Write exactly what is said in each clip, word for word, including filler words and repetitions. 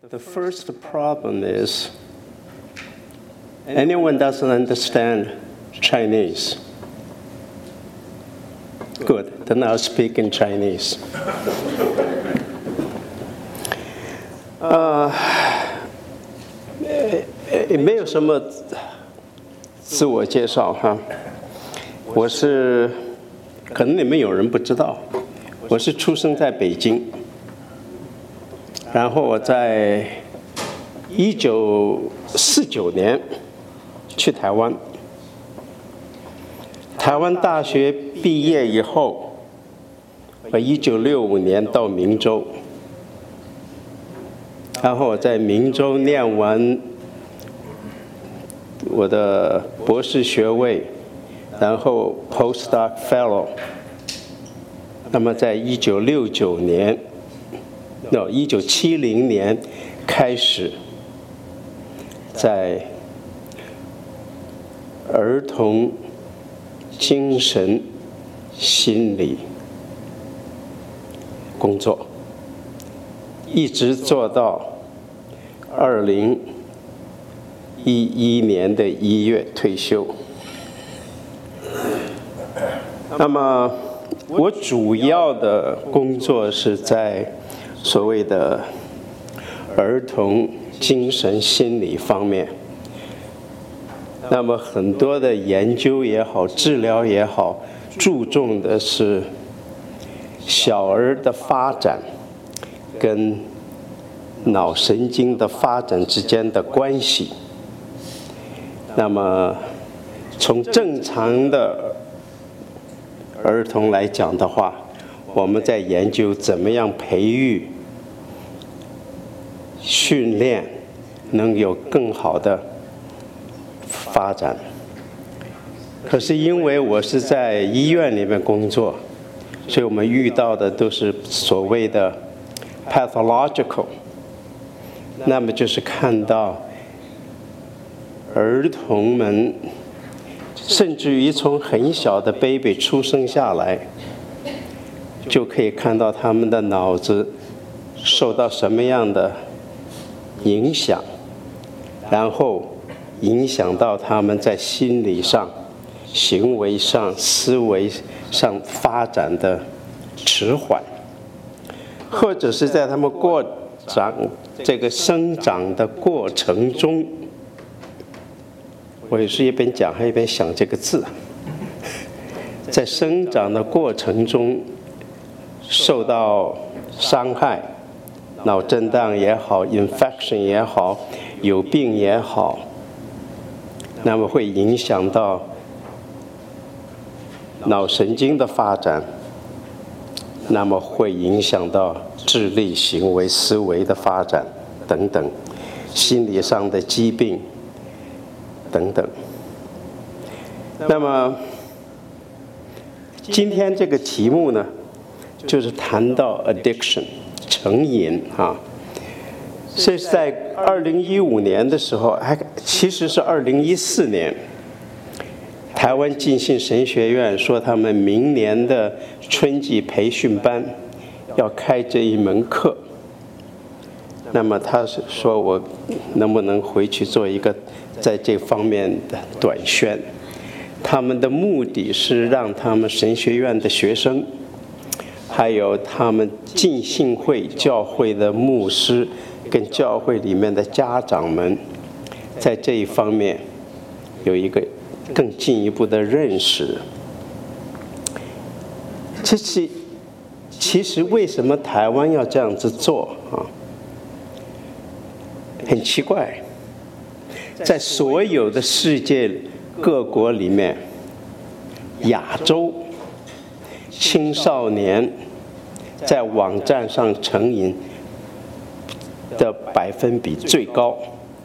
The first problem is anyone doesn't understand Chinese. Good, then I'll speak in Chinese. 呃，也没有什么自我介绍哈。我是，可能你们有人不知道，我是出生在北京。然后我在一九四九年去台湾，台湾大学毕业以后，我一九六五年到明州，然后我在明州念完我的博士学位，然后 postdoc fellow， 那么在一九六九年。no， 一九七零年开始，在儿童精神心理工作，一直做到二零一一年的一月退休。那么，我主要的工作是在所谓的儿童精神心理方面，那么很多的研究也好，治疗也好，注重的是小儿的发展跟脑神经的发展之间的关系。那么从正常的儿童来讲的话，我们在研究怎么样培育训练能有更好的发展。可是因为我是在医院里面工作，所以我们遇到的都是所谓的 pathological， 那么就是看到儿童们甚至于从很小的 baby 出生下来，就可以看到他们的脑子受到什么样的影响，然后影响到他们在心理上、行为上、思维上发展的迟缓，或者是在他们过长这个生长的过程中，我也是一边讲还一边想这个字，在生长的过程中受到伤害，脑震荡也好 ，infection 也好，有病也好，那么会影响到脑神经的发展，那么会影响到智力、行为、思维的发展等等，心理上的疾病等等。那么今天这个题目呢，就是谈到 addiction。成瘾啊，这是在二零一五年的时候，还其实是二零一四年，台湾浸信神学院说他们明年的春季培训班要开这一门课。那么他是说我能不能回去做一个在这方面的短宣？他们的目的是让他们神学院的学生，还有他们浸信会教会的牧师跟教会里面的家长们，在这一方面有一个更进一步的认识。其实，其实为什么台湾要这样子做啊？很奇怪，在所有的世界各国里面，亚洲青少年在网站上成瘾的百分比最高，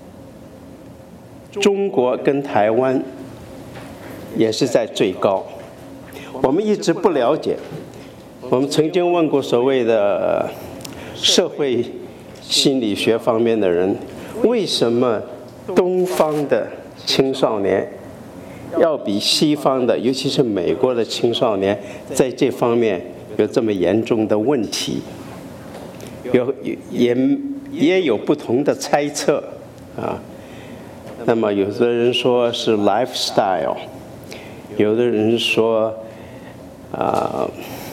中国跟台湾也是在最高。我们一直不了解，我们曾经问过所谓的社会心理学方面的人，为什么东方的青少年要比西方的，尤其是美国的青少年，在这方面有这么严重的问题？有也也有不同的猜测啊。那么有的人说是 lifestyle， 有的人说啊，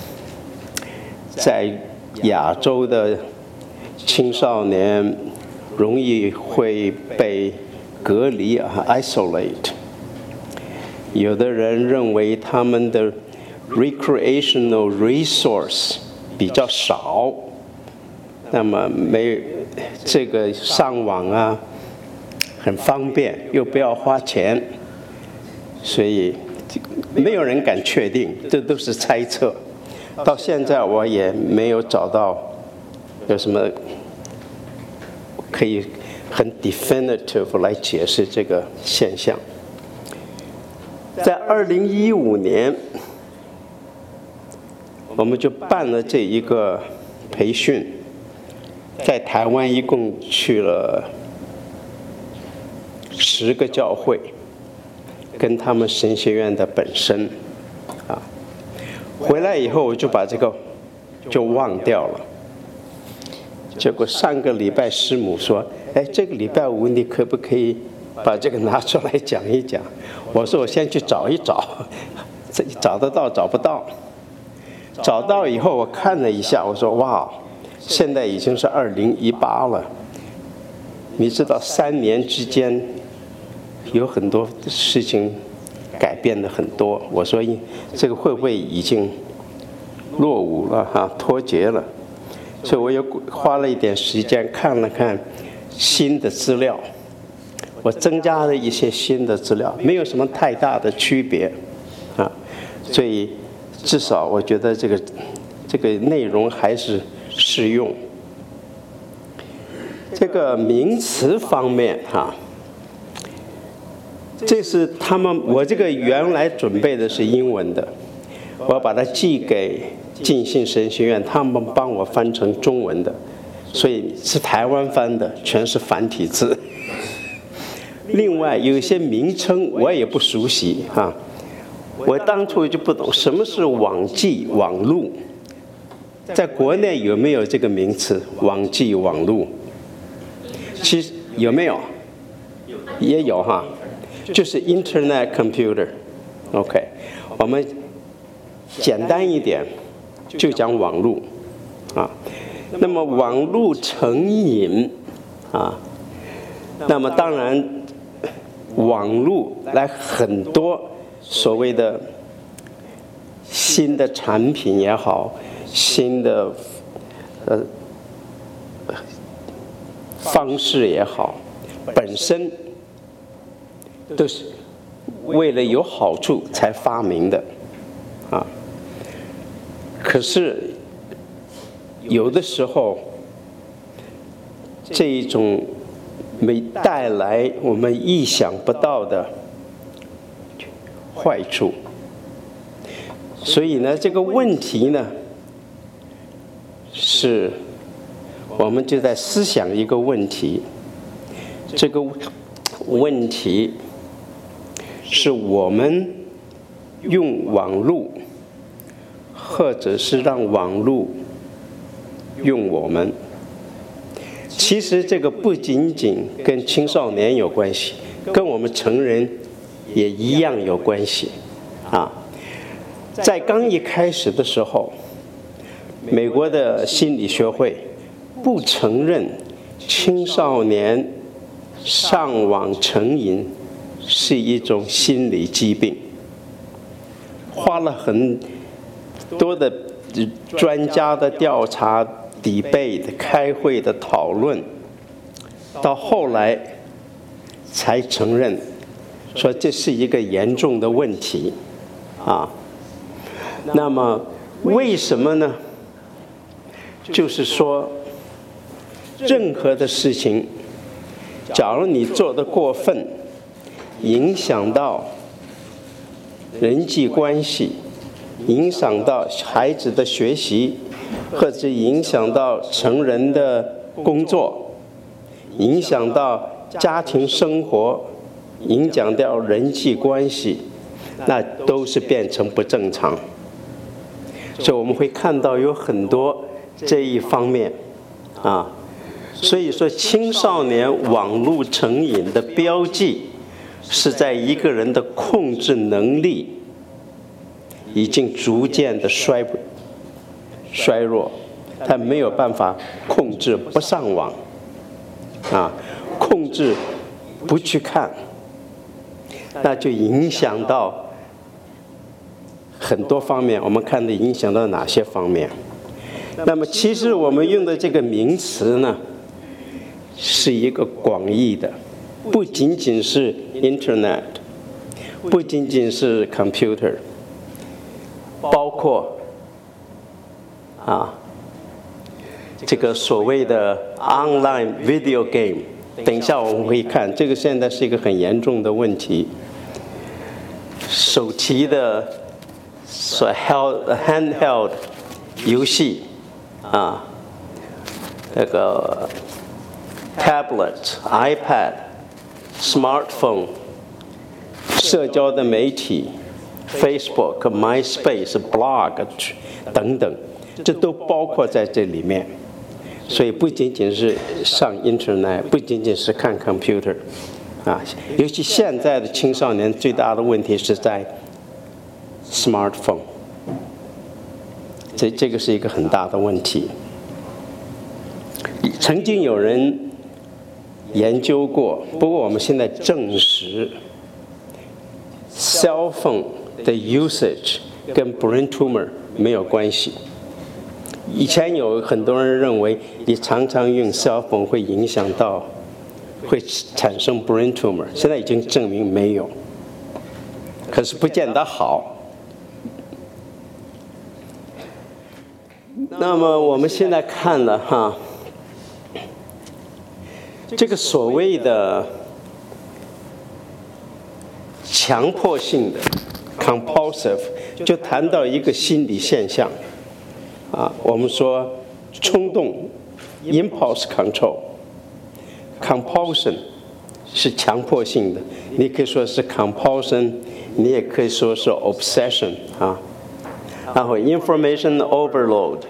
在亚洲的青少年容易会被隔离啊 isolate。有的人认为他们的 recreational resource 比较少，那么没这个上网啊很方便，又不要花钱，所以没有人敢确定，这都是猜测。到现在我也没有找到有什么可以很 definitive 来解释这个现象。在二零一五年，我们就办了这一个培训，在台湾一共去了十个教会，跟他们神学院的本身啊，回来以后我就把这个就忘掉了。结果上个礼拜师母说：“哎，这个礼拜五你可不可以把这个拿出来讲一讲？”我说：“我先去找一找，这找得到找不到。”找到以后我看了一下，我说：“哇，现在已经是二零一八了。你知道三年之间有很多事情改变了很多。”我说：“这个会不会已经落伍了哈，脱节了？”所以我又花了一点时间看了看新的资料，我增加了一些新的资料，没有什么太大的区别啊，所以至少我觉得这个这个内容还是适用。这个名词方面哈，这是他们我这个原来准备的是英文的，我要把它寄给浸信神学院，他们帮我翻成中文的，所以是台湾翻的，全是繁体字。另外有一些名称我也不熟悉哈，我当初就不懂什么是网际网路，在国内有没有这个名词网际网路？其实有没有？也有哈，就是 Internet computer。OK， 我们简单一点就讲网路啊。那么网路成瘾啊，那么当然网路来很多所谓的新的产品也好，新的呃方式也好，本身都是为了有好处才发明的啊。可是有的时候这一种没带来我们意想不到的坏处，所以呢这个问题呢是我们就在思想一个问题，这个问题是我们用网络或者是让网络用我们。其实这个不仅仅跟青少年有关系，跟我们成人也一样有关系啊。在刚一开始的时候，美国的心理学会不承认青少年上网成瘾是一种心理疾病，花了很多的专家的调查、debate、开会的讨论，到后来才承认说这是一个严重的问题啊。那么为什么呢？就是说任何的事情，假如你做得过分，影响到人际关系，影响到孩子的学习，或者影响到成人的工作，影响到家庭生活，影响到人际关系，那都是变成不正常。所以我们会看到有很多这一方面啊， 所以说，青少年网络成瘾的标记是在一个人的控制能力已经逐渐的衰衰弱，他没有办法控制不上网，啊，控制不去看，那就影响到很多方面。我们看的影响到哪些方面？那么，其实我们用的这个名词呢，是一个广义的，不仅仅是 Internet， 不仅仅是 computer， 包括啊这个所谓的 online video game。等一下我们会看，这个现在是一个很严重的问题。手提的所 held handheld 游戏啊，那个 tablet、iPad、smartphone、社交的媒体 Facebook、MySpace、blog 等等，这都包括在这里面。所以不仅仅是上 Internet， 不仅仅是看 computer， 啊，尤其现在的青少年最大的问题是在 smartphone， 这这个是一个很大的问题。曾经有人研究过，不过我们现在证实 ，cell phone 的 usage 跟 brain tumor 没有关系。以前有很多人认为你常常用 cell phone 会影响到，会产生 brain tumor， 现在已经证明没有，可是不见得好。那么我们现在看了哈，这个所谓的强迫性的 compulsive， 就谈到一个心理现象。啊，我们说冲动 impulse control，compulsion 是强迫性的，你可以说是 compulsion， 你也可以说是 obsession 啊。然后 information overload，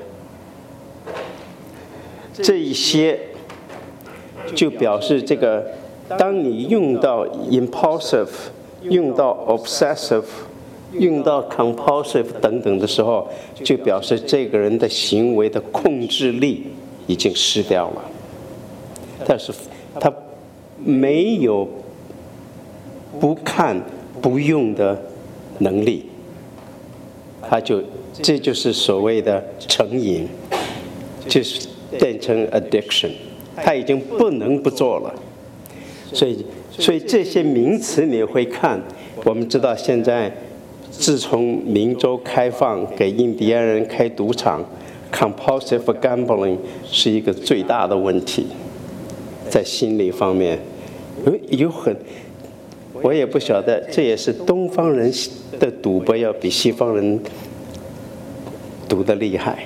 这一些就表示这个，当你用到 impulsive， 用到 obsessive，用到 compulsive 等等的时候，就表示这个人的行为的控制力已经失掉了。但是他没有不看不用的能力，他就这就是所谓的成瘾，就是变成 addiction， 他已经不能不做了。所以，所以这些名词你会看，我们知道现在。自从明州开放给印第安人开赌场 ，compulsive gambling 是一个最大的问题，在心理方面，有有很，我也不晓得，这也是东方人的赌博要比西方人赌得厉害。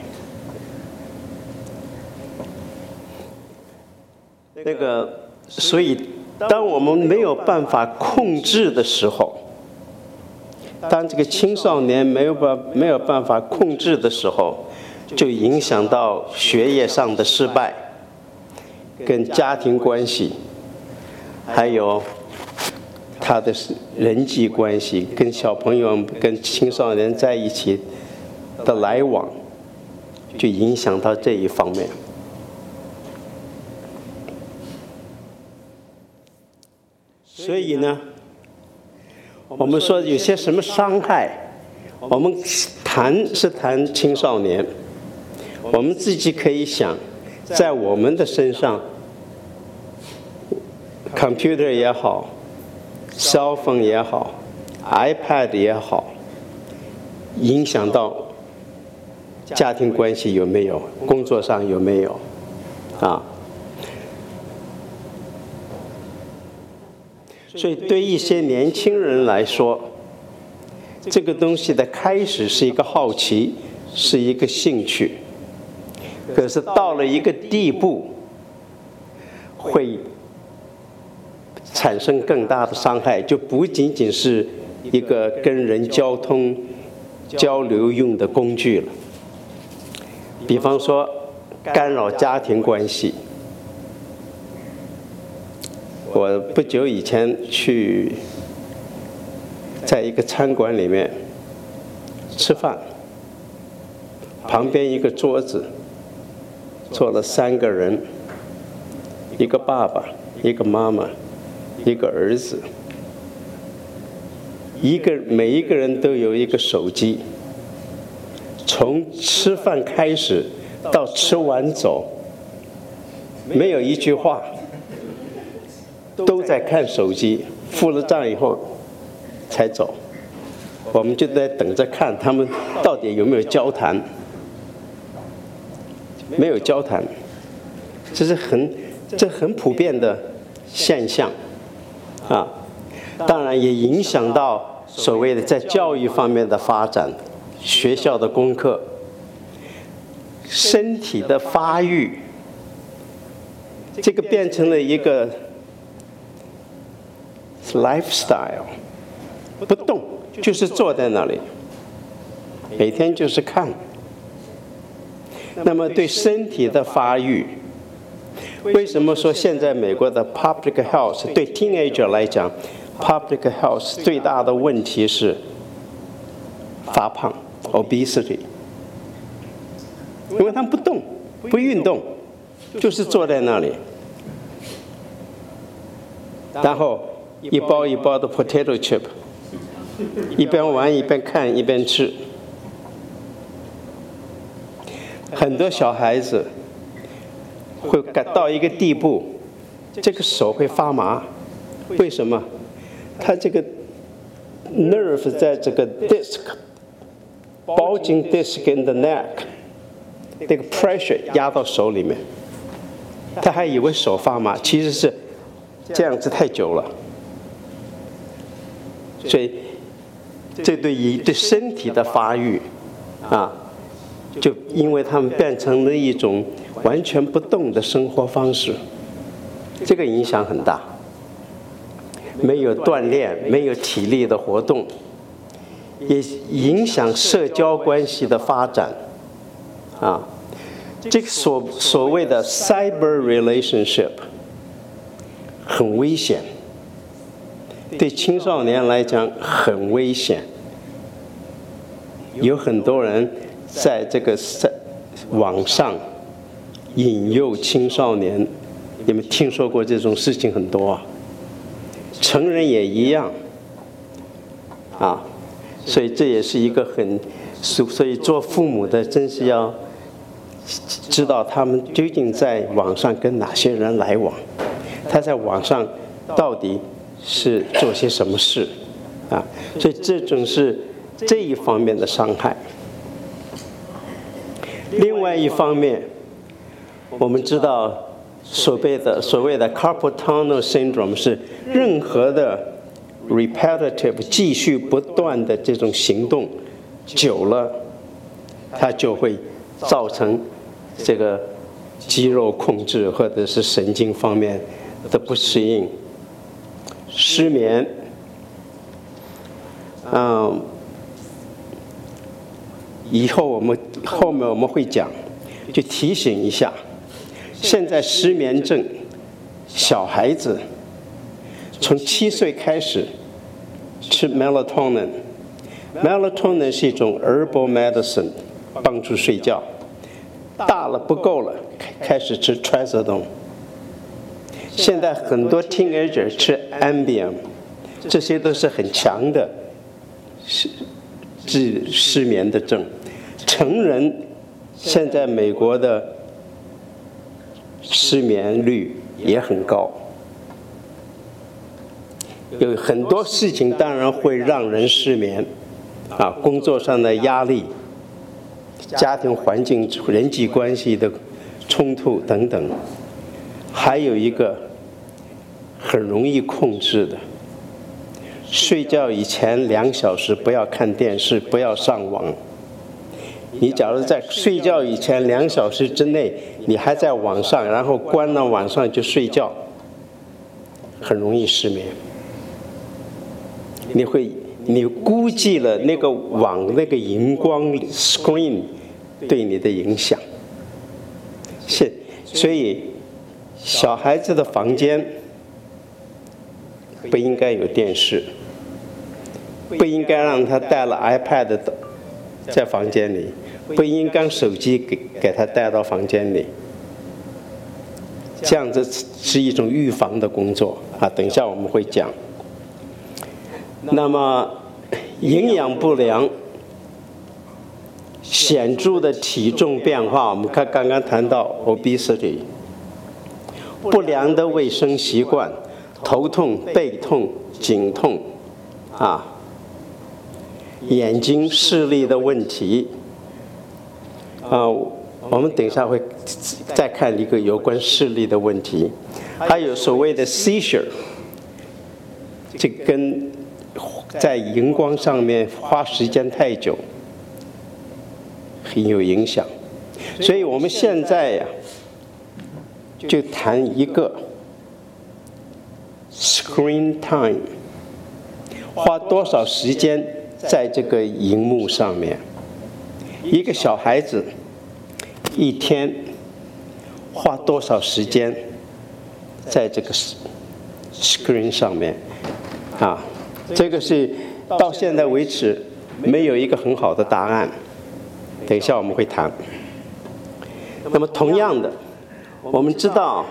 那个，所以当我们没有办法控制的时候。当这个青少年没有办没有办法控制的时候，就影响到学业上的失败，跟家庭关系，还有他的人际关系，跟小朋友、跟青少年在一起的来往，就影响到这一方面。所以呢？我们说有些什么伤害，我们谈是谈青少年，我们自己可以想，在我们的身上 ，computer 也好 ，cell phone 也好 ，iPad 也好，影响到家庭关系有没有，工作上有没有，啊？所以对一些年轻人来说，这个东西的开始是一个好奇，是一个兴趣，可是到了一个地步，会产生更大的伤害，就不仅仅是一个跟人交通交流用的工具了。比方说干扰家庭关系， 我不久以前去在一个餐馆里面吃饭，旁边一个桌子坐了三个人，一个爸爸，一个妈妈，一个儿子，一个每一个人都有一个手机，从吃饭开始到吃完走，没有一句话，都在看手机，付了账以后才走。我们就在等着看他们到底有没有交谈。没有交谈，这是很这很普遍的现象啊。当然也影响到所谓的在教育方面的发展，学校的功课，身体的发育，这个变成了一个 lifestyle， 不动就是坐在那里，每天就是看。那么对身体的发育，为什么说现在美国的 public health 对 teenager 来讲 public health 最大的问题是发胖 obesity， 因为他们不动不运动，就是坐在那里，然后一包一包的 potato chip， 一边玩一边看一边吃。很多小孩子会感到一个地步，这个手会发麻，为什么？他这个 nerve 在这个 disc bulging disc in the neck， 这个 pressure 压到手里面，他还以为手发麻，其实是这样子太久了。所以这对于对身体的发育啊，就因为他们变成了一种完全不动的生活方式，这个影响很大。没有锻炼，没有体力的活动，也影响社交关系的发展。啊，这个所所谓的 cyber relationship 很危险，对青少年来讲很危险。有很多人在这个在网上引诱青少年，你们听说过这种事情很多啊，成人也一样啊，所以这也是一个很，所以做父母的真是要知道他们究竟在网上跟哪些人来往，他在网上到底是做些什么事啊，所以这种是这一方面的伤害。另外一方面，我们知道所谓的所谓的 carpal tunnel syndrome 是任何的 repetitive 继续不断的这种行动久了，它就会造成这个肌肉控制或者是神经方面的不适应，失眠，嗯。以后我们后面我们会讲，就提醒一下，现在失眠症小孩子从七岁开始吃 melatonin， melatonin 是一种 herbal medicine， 帮助睡觉。大了不够了，开始吃 trazodone。现在很多 teenager 吃 Ambien， 这些都是很强的治治失眠的症。成人现在美国的失眠率也很高，有很多事情当然会让人失眠啊，工作上的压力、家庭环境、人际关系的冲突等等，还有一个很容易控制的，睡觉以前两小时不要看电视，不要上网。你假如在睡觉以前两小时之内，你还在网上，然后关了网上就睡觉，很容易失眠。你会，你估计了那个网那个荧光 screen 对你的影响。是，所以小孩子的房间不应该有电视，不应该让他带了 iPad 在房间里，不应该手机给给他带到房间里。这样子是一种预防的工作啊，等一下我们会讲。那么营养不良显著的体重变化，我们看刚刚谈到 obesity， 不良的卫生习惯，头痛、背痛、颈痛啊，眼睛视力的问题啊，我们等一下会再看一个有关视力的问题，还有所谓的 seizure， 这跟在荧光上面花时间太久很有影响。所以我们现在呀、啊，就谈一个 screen time， 花多少时间在这个荧幕上面。一个小孩子一天花多少时间在这个 screen 上面啊？这个是到现在为止没有一个很好的答案，等一下我们会谈。那么同样的，我们知道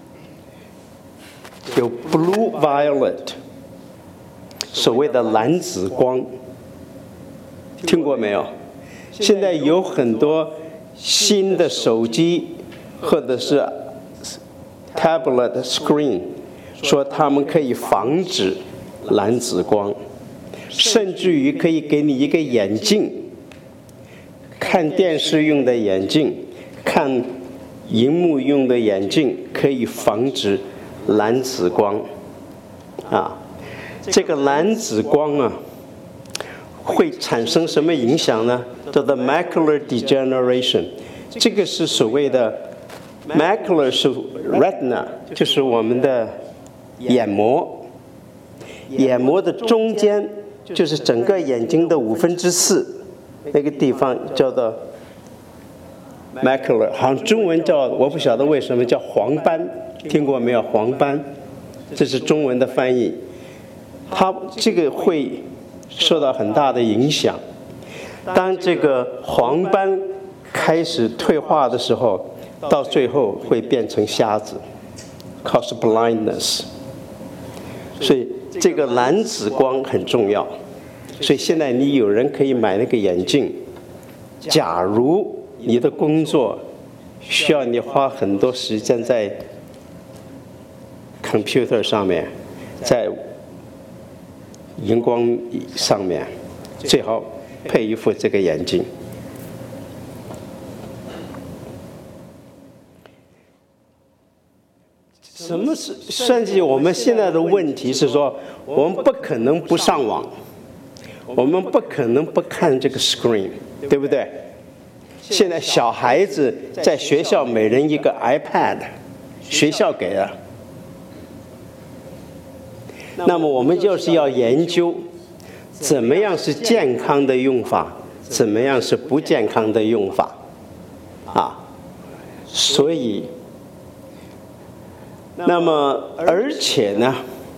有 blue violet， 所谓的蓝紫光，听过没有？现在有很多新的手机或者是 tablet screen， 说他们可以防止蓝紫光，甚至于可以给你一个眼镜，看电视用的眼镜，看荧幕用的眼镜，可以防止蓝紫光啊。这个蓝紫光啊会产生什么影响呢？叫做 macular degeneration， 这个是所谓的 macular 是 retina， 就是我们的眼膜，眼膜的中间就是整个眼睛的五分之四，那个地方叫做 macular， 好像中文叫我不晓得为什么叫黄斑，听过没有？黄斑，这是中文的翻译。它这个会受到很大的影响。当这个黄斑开始退化的时候，到最后会变成瞎子 ，cause blindness。所以这个蓝紫光很重要。所以现在你有人可以买那个眼镜，假如你的工作需要你花很多时间在 computer 上面，在荧光上面，最好配一副这个眼镜。什么是？甚至我们现在的问题是说，我们不可能不上网，我们不可能不看这个 screen， 对不对？现在小孩子在学校每人一个 iPad， 学校给的。那么我们就是要研究怎么样是健康的用法，怎么样是不健康的用法啊。所以那么而且呢，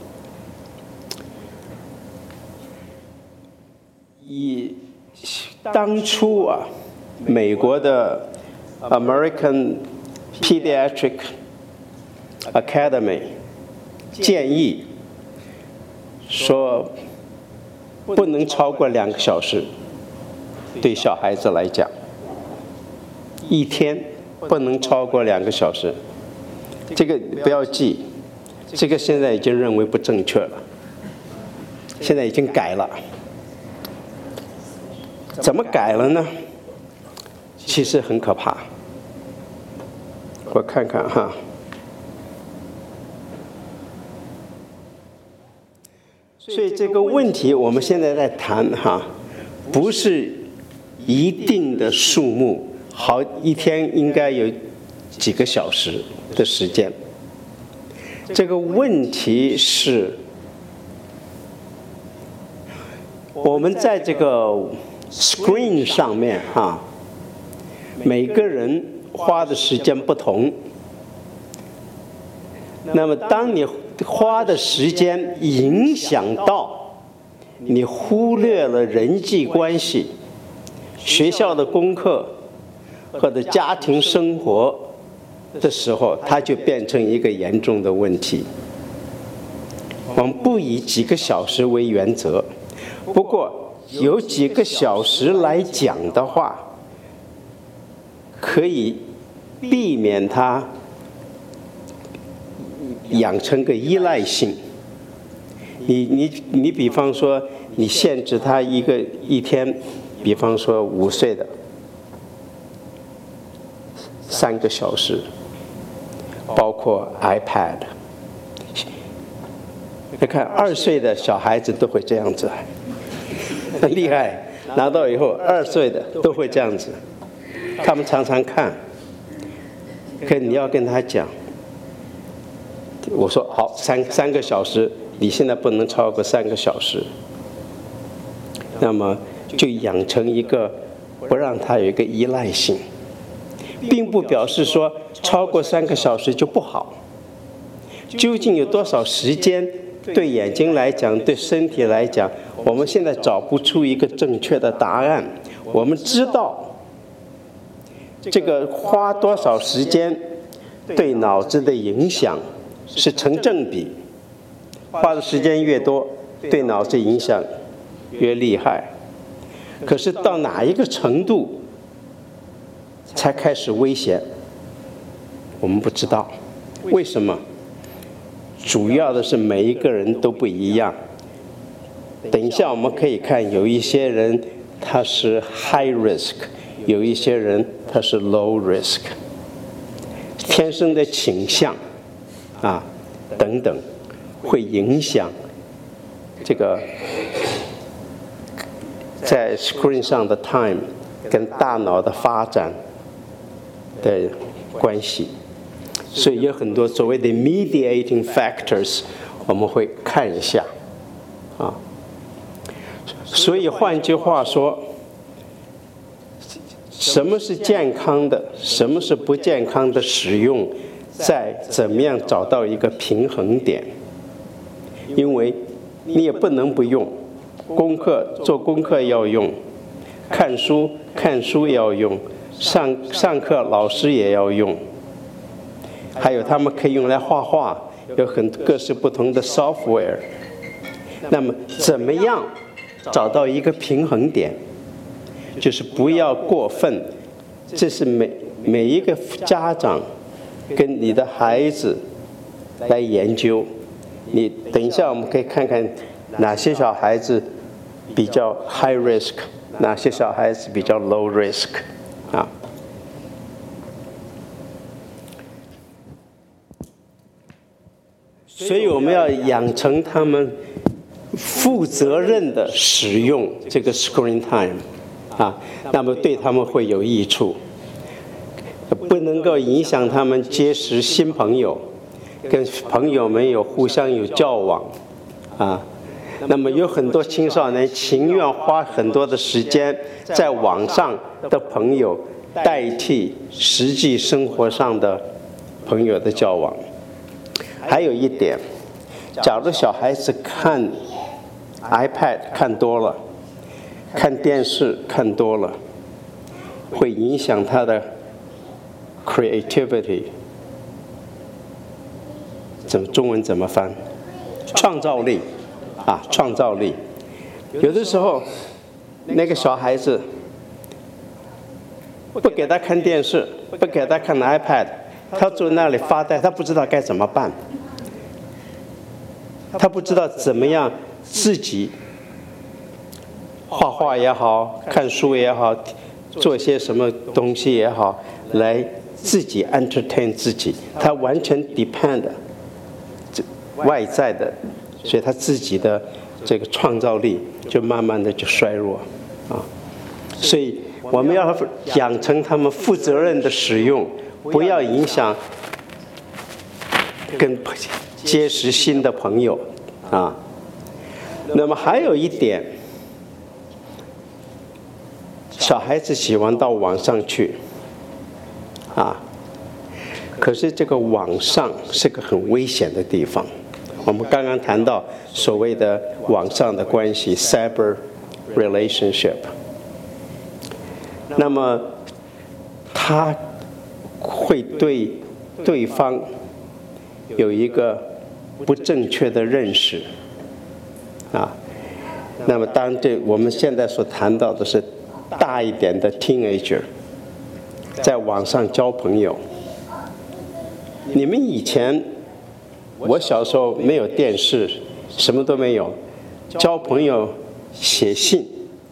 以当初啊美国的 American Pediatric Academy 建议说不能超过两个小时，对小孩子来讲，一天不能超过两个小时。这个不要记，这个现在已经认为不正确了，现在已经改了。怎么改了呢？其实很可怕。我看看哈。所以这个问题我们现在在谈哈，不是一定的数目，好，一天应该有几个小时的时间。这个问题是，我们在这个 screen 上面哈，每个人花的时间不同。那么当你花的时间影响到你忽略了人际关系、学校的功课或者家庭生活的时候，它就变成一个严重的问题。我们不以几个小时为原则，不过有几个小时来讲的话，可以避免它养成个依赖性。你你你比方说，你限制他一个一天，比方说五岁的三个小时，包括 iPad。你看二岁的小孩子都会这样子，很厉害。拿到以后，二岁的都会这样子，他们常常看。可你要跟他讲，我说好，三三个小时，你现在不能超过三个小时。那么就养成一个不让他有一个依赖性，并不表示说超过三个小时就不好。究竟有多少时间？对眼睛来讲，对身体来讲，我们现在找不出一个正确的答案。我们知道这个花多少时间对脑子的影响是成正比，花的时间越多，对脑子影响越厉害。可是到哪一个程度才开始危险，我们不知道。为什么？主要的是每一个人都不一样。等一下我们可以看，有一些人他是 high risk， 有一些人他是 low risk， 天生的倾向啊等等，会影响这个在 screen 上的 time 跟大脑的发展的关系。所以有很多所谓的 mediating factors， 我们会看一下，啊，所以换句话说，什么是健康的，什么是不健康的使用，在怎么样找到一个平衡点？因为你也不能不用，功课做功课要用，看书看书要用，上上课老师也要用。还有他们可以用来画画，有很各式不同的 software。那么怎么样找到一个平衡点？就是不要过分。这是每每一个家长跟你的孩子来研究。你等一下我们可以看看哪些小孩子比较 high risk， 哪些小孩子比较 low risk 啊。所以我们要养成他们负责任的使用这个 screen time， 啊，那么对他们会有益处，不能够影响他们结识新朋友，跟朋友们有互相有交往，啊，那么有很多青少年情愿花很多的时间在网上的朋友代替实际生活上的朋友的交往。还有一点，假如小孩子看 iPad 看多了，看电视看多了，会影响他的 creativity。怎么中文怎么翻？创造力啊，创造力。有的时候，那个小孩子不给他看电视，不给他看 iPad， 他坐那里发呆，他不知道该怎么办。他不知道怎么样自己画画也好，看书也好，做些什么东西也好，来自己 entertain 自己。他完全 depend 外在的，所以他自己的这个创造力就慢慢的就衰弱啊。所以我们要养成他们负责任的使用，不要影响跟结识新的朋友啊。那么还有一点，小孩子喜欢到网上去啊，可是这个网上是个很危险的地方。 我们刚刚谈到所谓的网上的关系 （cyber relationship）。那么，他会对对方有一个不正确的认识啊。那么，当这我们现在所谈到的是大一点的 teenager， 在网上交朋友。你们以前，我小时候没有电视，什么都没有，交朋友写信。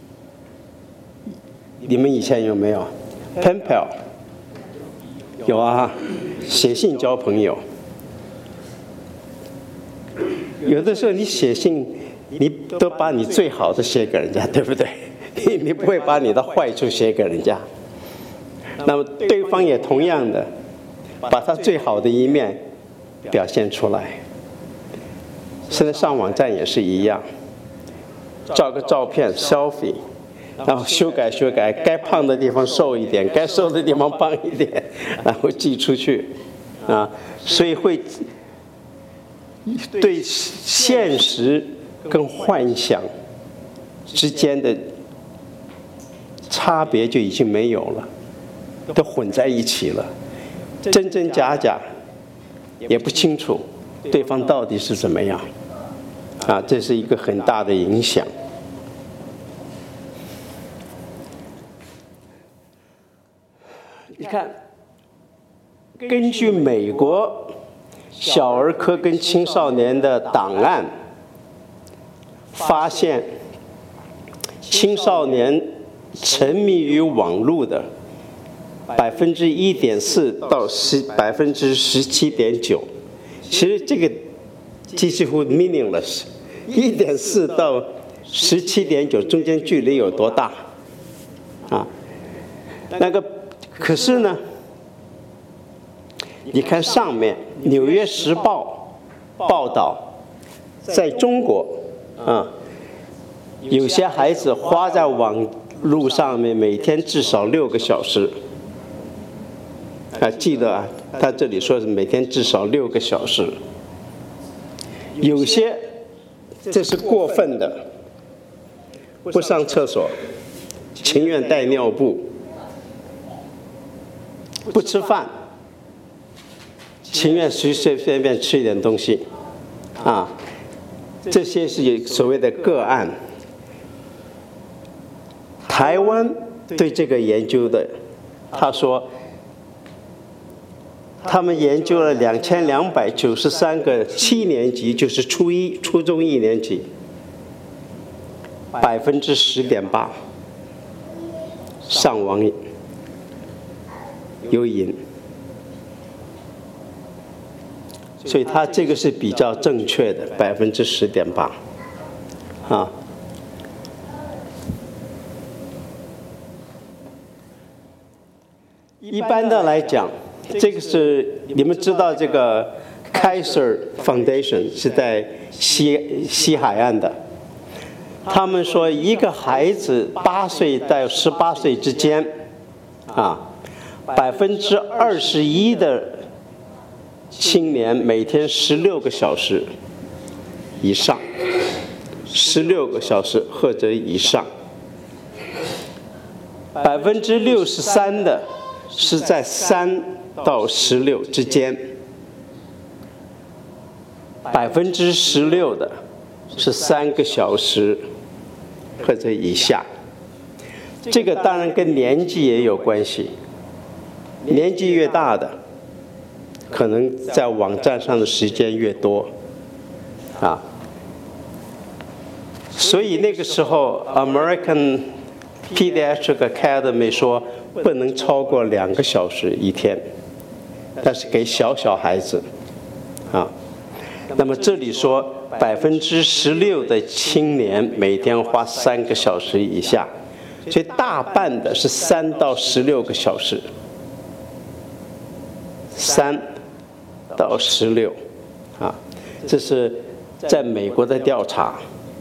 你们以前有没有 pen pal？ 有啊，写信交朋友。有的时候你写信，你都把你最好的写给人家，对不对？你不会把你的坏处写给人家。那么对方也同样的，把他最好的一面表现出来。现在上网站也是一样，照个照片 selfie。然后修改修改，该胖的地方瘦一点，该瘦的地方胖一点，然后寄出去，啊，所以会对现实跟幻想之间的差别就已经没有了，都混在一起了，真真假假也不清楚对方到底是怎么样，啊，这是一个很大的影响。你看，根据美国小儿科跟青少年的档案，发现青少年沉迷于网络的百分之一点四到十百分之十七点九，其实这个几乎 meaningless， 一点四到十七点九中间距离有多大啊？那个。可是呢，你看上面《纽约时报》报道，在中国啊，有些孩子花在网络上面每天至少六个小时。啊，记得啊，他这里说是每天至少六个小时。有些这是过分的，不上厕所，情愿带尿布。不吃饭，情愿随随便便吃一点东西，啊，这些是所谓的个案。台湾对这个研究的，他说，他们研究了两千两百九十三个七年级，就是初一、初中一年级，百分之十点八上网瘾。有瘾，所以它这个是比较正确的，百分之十点八，啊。一般的来讲，这个是你们知道这个 Kaiser Foundation 是在西西海岸的，他们说一个孩子八岁到十八岁之间，啊。百分之二十一的青年每天十六个小时以上，十六个小时或者以上，百分之六十三的是在三到十六之间，百分之十六的是三个小时或者以下。这个当然跟年纪也有关系。年纪越大的，可能在网站上的时间越多，啊，所以那个时候 American Pediatric Academy 说不能超过两个小时一天，但是给小小孩子，啊，那么这里说百分之十六的青年每天花三个小时以下，所以大半的是三到十六个小时。三到十六，啊，这是在美国的调查。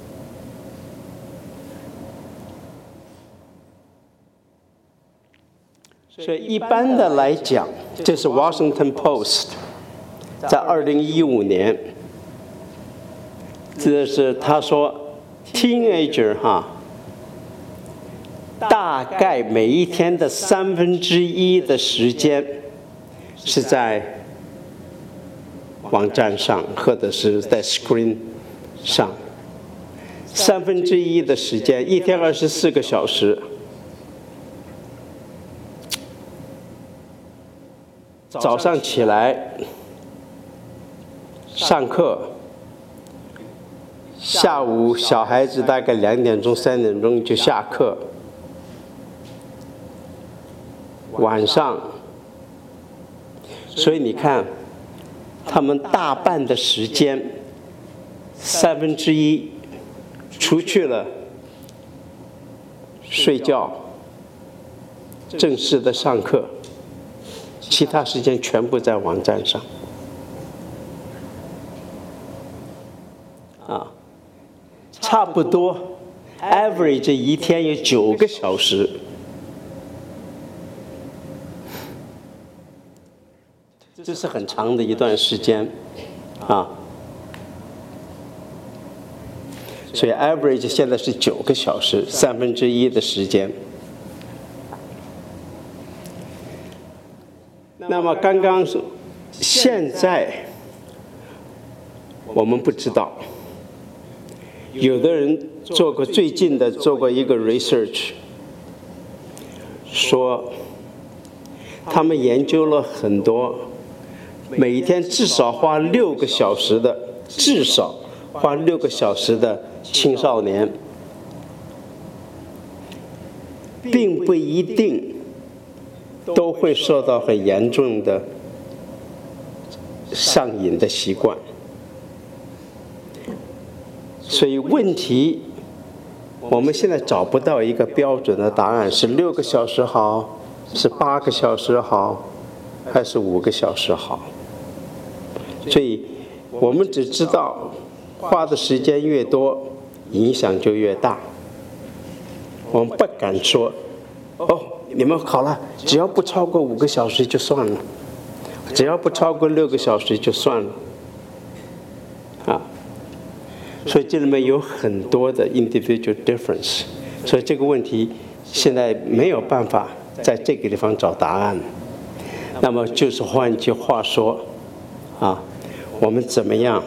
所以一般的来讲，这是 Washington Post 在二零一五年这是他说 ，teenager 哈，大概每一天的三分之一的时间是在网站上，或者是在 screen 上。三分之一的时间，一天二十四个小时。早上起来上课，下午小孩子大概两点钟、三点钟就下课，晚上，所以你看，他们大半的时间，三分之一，除去了睡觉、正式的上课。其他时间全部在网站上，啊，差不多 ，average 一天有九个小时，这是很长的一段时间，啊，所以 average 现在是九个小时，三分之一的时间。那么刚刚说，现在我们不知道，有的人做过最近的做过一个 research， 说他们研究了很多，每一天至少花六个小时的，至少花六个小时的青少年，并不一定都会受到很严重的上瘾的习惯，所以问题我们现在找不到一个标准的答案，是六个小时好，是八个小时好，还是五个小时好？所以我们只知道花的时间越多，影响就越大。我们不敢说哦，你们好了，只要不超过五个小时就算了，只要不超过六个小时就算了，啊，所以这里面有很多的 individual difference， 所以这个问题现在没有办法在这个地方找答案。那么就是换句话说，啊，我们怎么样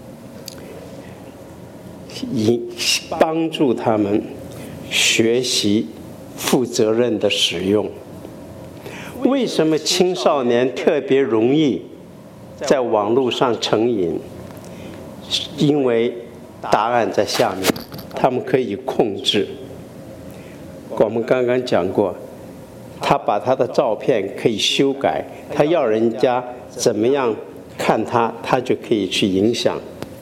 引帮助他们学习负责任的使用？为什么青少年特别容易在网络上成瘾？因为答案在下面，他们可以控制。我们刚刚讲过，他把他的照片可以修改，他要人家怎么样看他，他就可以去影响。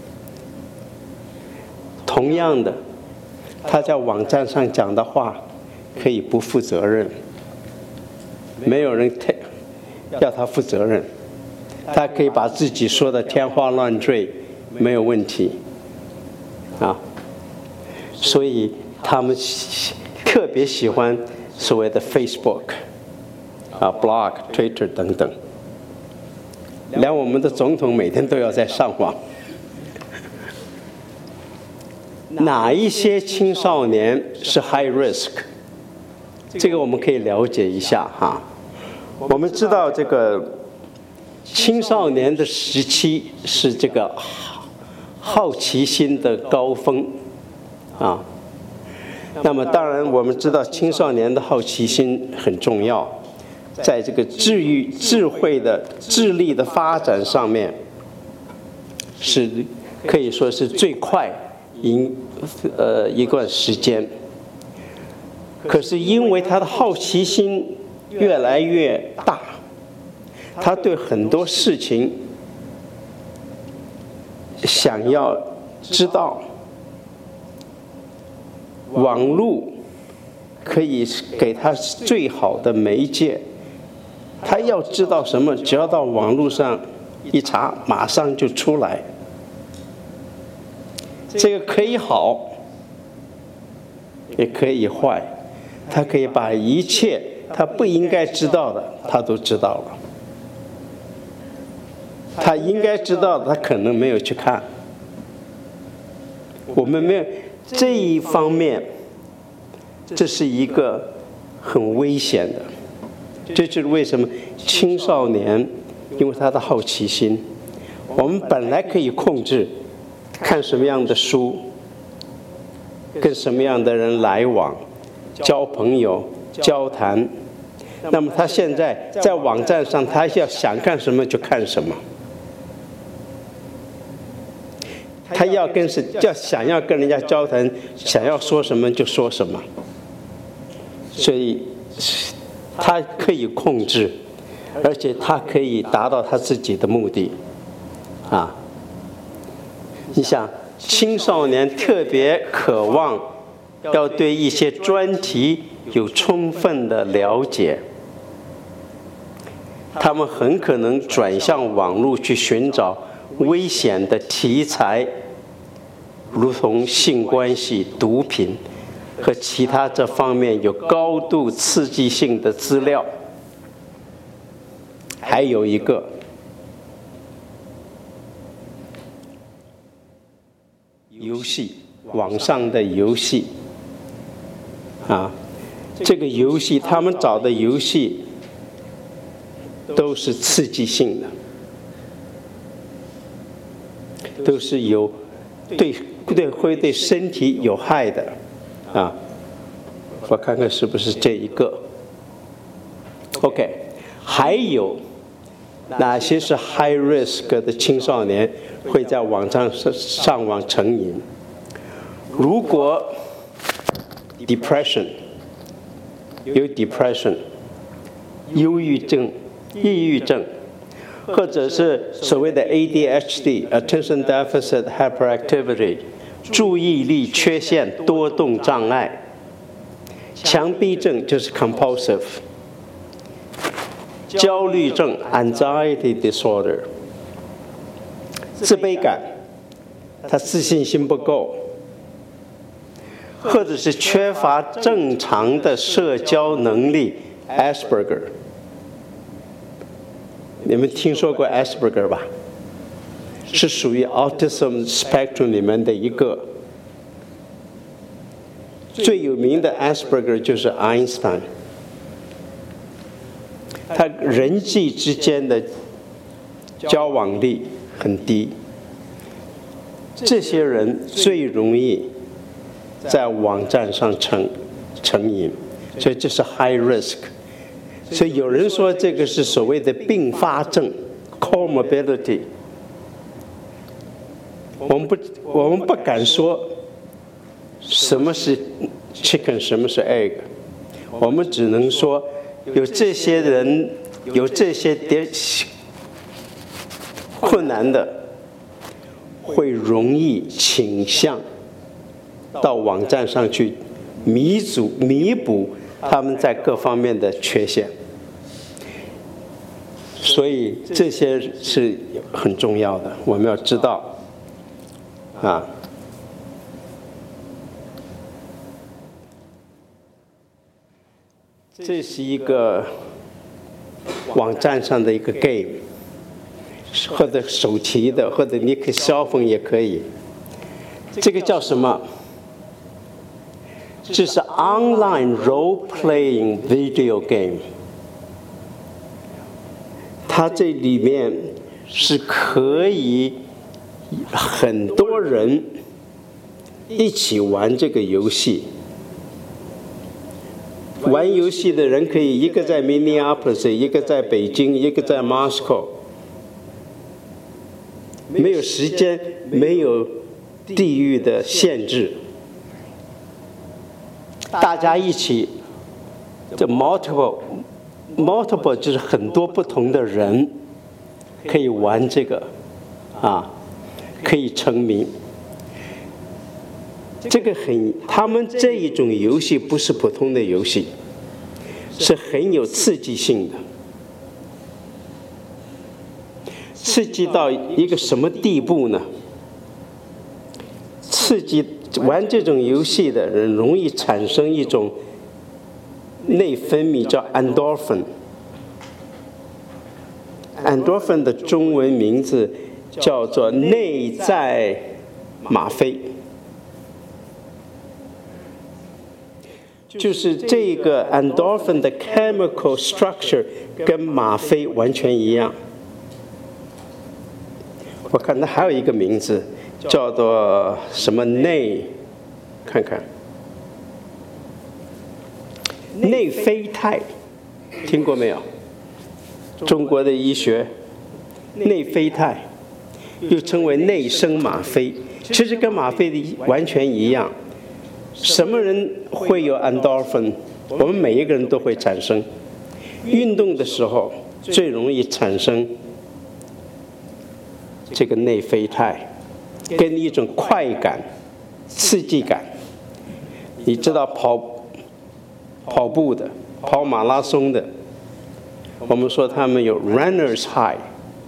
同样的，他在网站上讲的话可以不负责任，没有人要他负责任，他可以把自己说的天花乱坠，没有问题啊。所以他们特别喜欢所谓的 Facebook 啊 blog、Twitter 等等，连我们的总统每天都要在上网。哪一些青少年是 high risk？ 这个我们可以了解一下哈。我们知道这个青少年的时期是这个好奇心的高峰啊。那么当然我们知道青少年的好奇心很重要，在这个智育、智慧的、智力的发展上面，是可以说是最快一呃一段时间。可是因为他的好奇心越来越大，他对很多事情想要知道，网络可以给他最好的媒介。他要知道什么，只要到网络上一查，马上就出来。这个可以好，也可以坏。他可以把一切他不应该知道的，他都知道了。他应该知道的，他可能没有去看。 我们没有这一方面，这是一个很危险的。这就是为什么青少年，因为他的好奇心，我们本来可以控制看什么样的书，跟什么样的人来往，交朋友、交谈。那么他现在在网站上，他要想看什么就看什么，他要跟是要想要跟人家交谈，想要说什么就说什么，所以他可以控制，而且他可以达到他自己的目的，啊！你想，青少年特别渴望要对一些专题有充分的了解，他们很可能转向网络去寻找危险的题材，如同性关系、毒品和其他这方面有高度刺激性的资料。还有一个，游戏，网上的游戏，啊，这个游戏他们找的游戏都是刺激性的，都是有对对会对身体有害的，啊，我看看是不是这一个 ，OK， 还有哪些是 high risk 的青少年会在网站上上网成瘾？如果 depression 有 depression 忧郁症、抑郁症，或者是所谓的 A D H D attention deficit hyperactivity 注意力缺陷多动障碍，强迫症就是 compulsive， 焦虑症 anxiety disorder， 自卑感，他自信心不够，或者是缺乏正常的社交能力 Asperger。你们听说过 Asperger 吧？是属于 Autism Spectrum 里面的一个。最有名的 Asperger 就是 Einstein， 他人际之间的交往力很低，这些人最容易在网站上成成瘾，所以这是 high risk。所以有人说这个是所谓的并发症 comorbidity， 我们不我们不敢说什么是 chicken 什么是 egg， 我们只能说有这些人有这些点困难的，会容易倾向到网站上去弥补弥补他们在各方面的缺陷，所以这些是很重要的，我们要知道，啊，这是一个网站上的一个 game， 或者手提的，或者你可以 cell phone 也可以，这个叫什么？这是 online role-playing video game， 它这里面是可以很多人一起玩这个游戏。玩游戏的人可以一个在 Minneapolis， 一个在北京，一个在 Moscow， 没有时间，没有地域的限制。大家一起，这 multiple multiple 就是很多不同的人可以玩这个，啊，可以成名。这个很，他们这一种游戏不是普通的游戏，是很有刺激性的，刺激到一个什么地步呢？刺激玩这种游戏的人容易产生一种内分泌叫 endorphin。endorphin 的中文名字叫做内在吗啡。 就是这个 endorphin 的 chemical structure 跟吗啡完全一样。我看它还有一个名字，叫做什么内，看看，内啡肽，听过没有？中国的医学，内啡肽又称为内生吗啡，其实跟吗啡的完全一样。什么人会有 endorphin？ 我们每一个人都会产生。运动的时候最容易产生这个内啡肽，跟一种快感、刺激感。你知道跑跑步的、跑马拉松的，我们说他们有 runners high，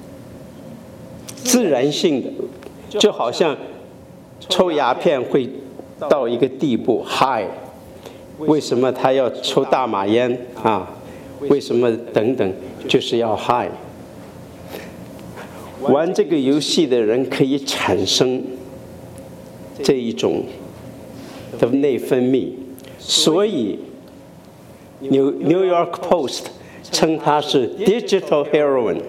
自然性的，就好像抽鸦片会到一个地步 high， 为什么他要抽大麻烟啊？为什么等等，就是要 high。玩这个游戏的人可以产生这一种的内分泌，所以 New New York Post 称它是 digital heroin，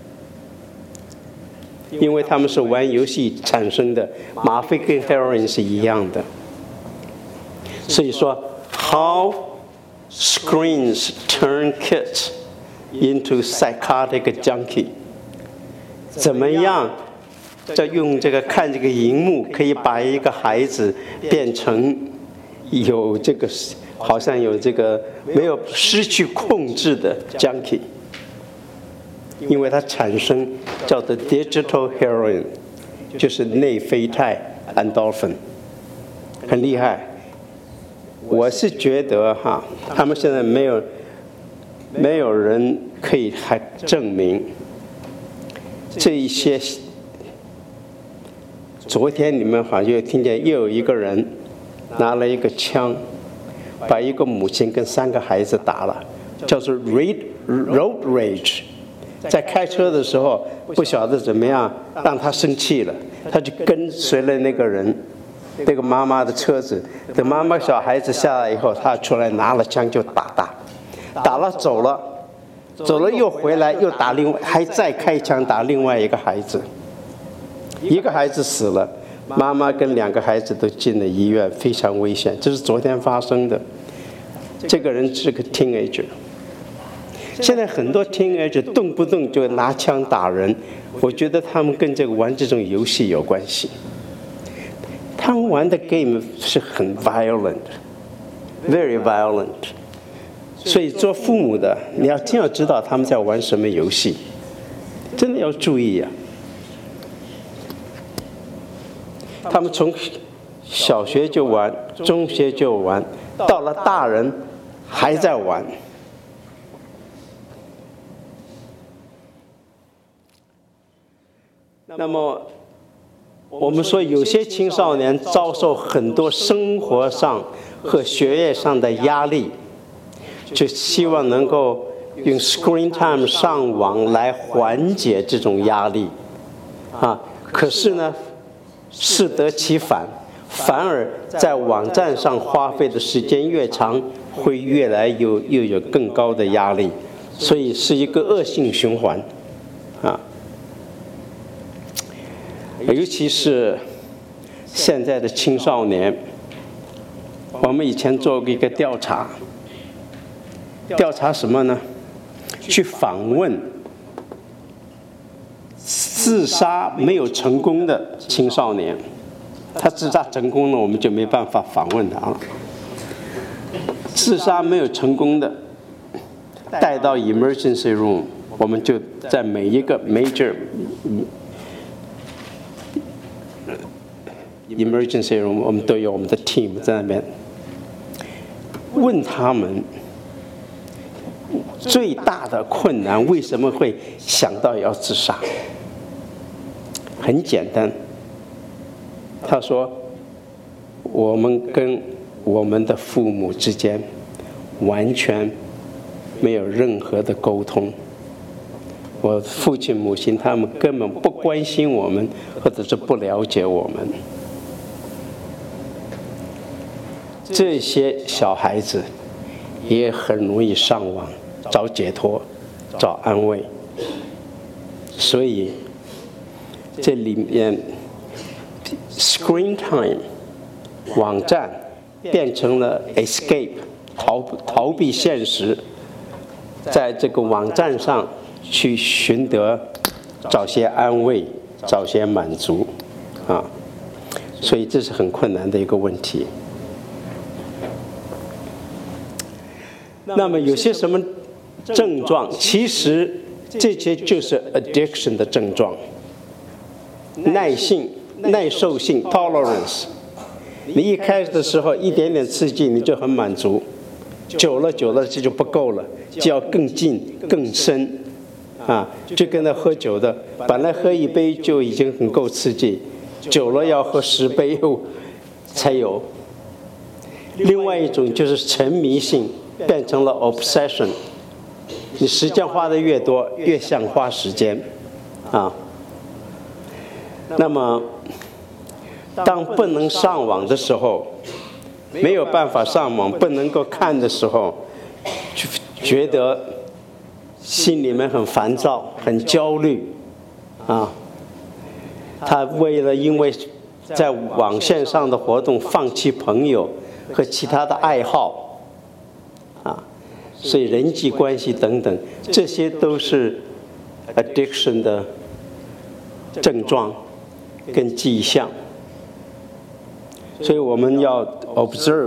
因为他们是玩游戏产生的，吗啡跟 heroin 是一样的。所以说 ，How screens turn kids into psychotic junkie。怎么样，在用这个看这个荧幕，可以把一个孩子变成有这个好像有这个没有失去控制的 junkie， 因为它产生叫做 digital heroin， 就是内啡肽 endorphin， 很厉害。我是觉得哈，他们现在没有没有人可以还证明。这一些，昨天你们好像又听见又有一个人拿了一个枪，把一个母亲跟三个孩子打了，叫做 road road rage。在开车的时候不晓得怎么样让他生气了，他就跟随了那个人，那个妈妈的车子。等妈妈小孩子下来以后，他出来拿了枪就打打，打了走了。走了又回来，又打另外，还再开枪打另外一个孩子，一个孩子死了，妈妈跟两个孩子都进了医院，非常危险。这是昨天发生的。这个人是个 teenager， 现在很多 teenager 动不动就拿枪打人，我觉得他们跟这个玩这种游戏有关系。他们玩的 game 是很 violent，very violent。所以做父母的，你要真要知道他们在玩什么游戏，真的要注意呀、啊。他们从小学就玩，中学就玩，到了大人还在玩。那么，我们说有些青少年遭受很多生活上和学业上的压力。就希望能够用 screen time 上网来缓解这种压力，啊，可是呢，适得其反，反而在网站上花费的时间越长，会越来有又有更高的压力，所以是一个恶性循环，啊，尤其是现在的青少年，我们以前做过一个调查。调查什么呢？去访问自杀没有成功的青少年，他自杀成功了，我们就没办法访问他了。自杀没有成功的，带到 emergency room， 我们就在每一个 major emergency room， 我们都有我们的 team 在那边问他们。最大的困难为什么会想到要自杀？很简单，他说我们跟我们的父母之间完全没有任何的沟通，我父亲母亲他们根本不关心我们，或者是不了解我们。 这些小孩子也很容易上网找解脱、找安慰。所以这里面 screen time 网站变成了 escape 逃逃避现实，在这个网站上去寻得找些安慰，找些满足啊，所以这是很困难的一个问题。那么有些什么症状？其实这些就是 addiction 的症状，耐性、耐受性 tolerance。你一开始的时候一点点刺激你就很满足，久了久了这就不够了，就要更近更深啊！就跟那喝酒的，本来喝一杯就已经很够刺激，久了要喝十杯又才有。另外一种就是沉迷性，变成了 obsession。你时间花的越多，越想花时间，啊。那么，当不能上网的时候，没有办法上网，不能够看的时候，就觉得心里面很烦躁、很焦虑，啊。他为了因为在网线上的活动放弃朋友和其他的爱好，啊。所以人际关系等等，这些都是 addiction 的症状跟迹象。所以我们要 observe。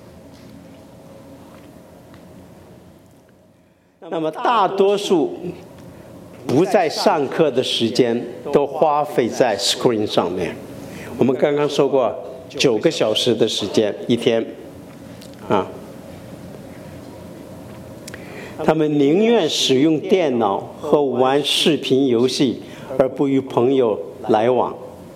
那么大多数不在上课的时间都花费在 screen 上面。我们刚刚说过，九个小时的时间一天，啊。他们宁愿使用电脑和玩视频游戏，而不与朋友来往。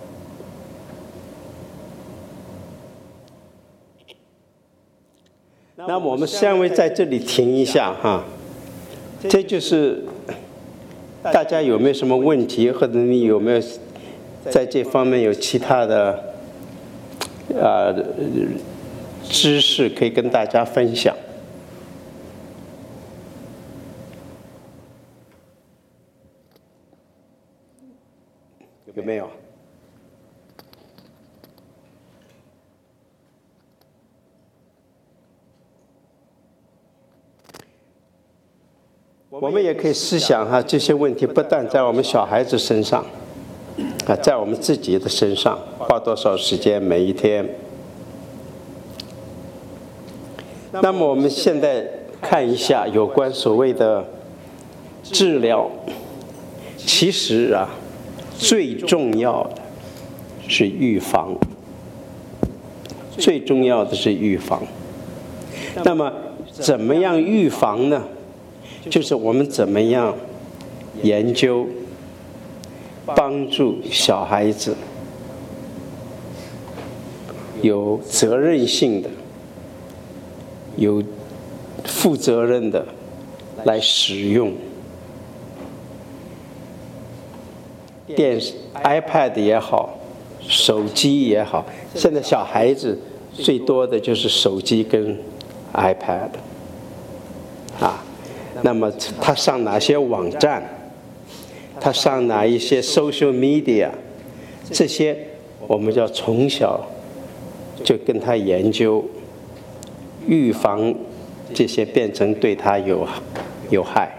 那么我们稍微在这里停一下哈，这就是大家有没有什么问题，或者你有没有在这方面有其他的啊、呃、知识可以跟大家分享？有没有？我们也可以思想哈，这些问题不但在我们小孩子身上，啊，在我们自己的身上，花多少时间每一天？那么我们现在看一下有关所谓的治疗，其实啊。最重要的是预防，最重要的是预防。那么，怎么样预防呢？就是我们怎么样研究，帮助小孩子有责任性的、有负责任的来使用。电视 iPad 也好，手机也好，现在小孩子最多的就是手机跟 iPad 啊。那么他上哪些网站？他上哪一些 social media？ 这些我们要从小就跟他研究，预防这些变成对他有有害。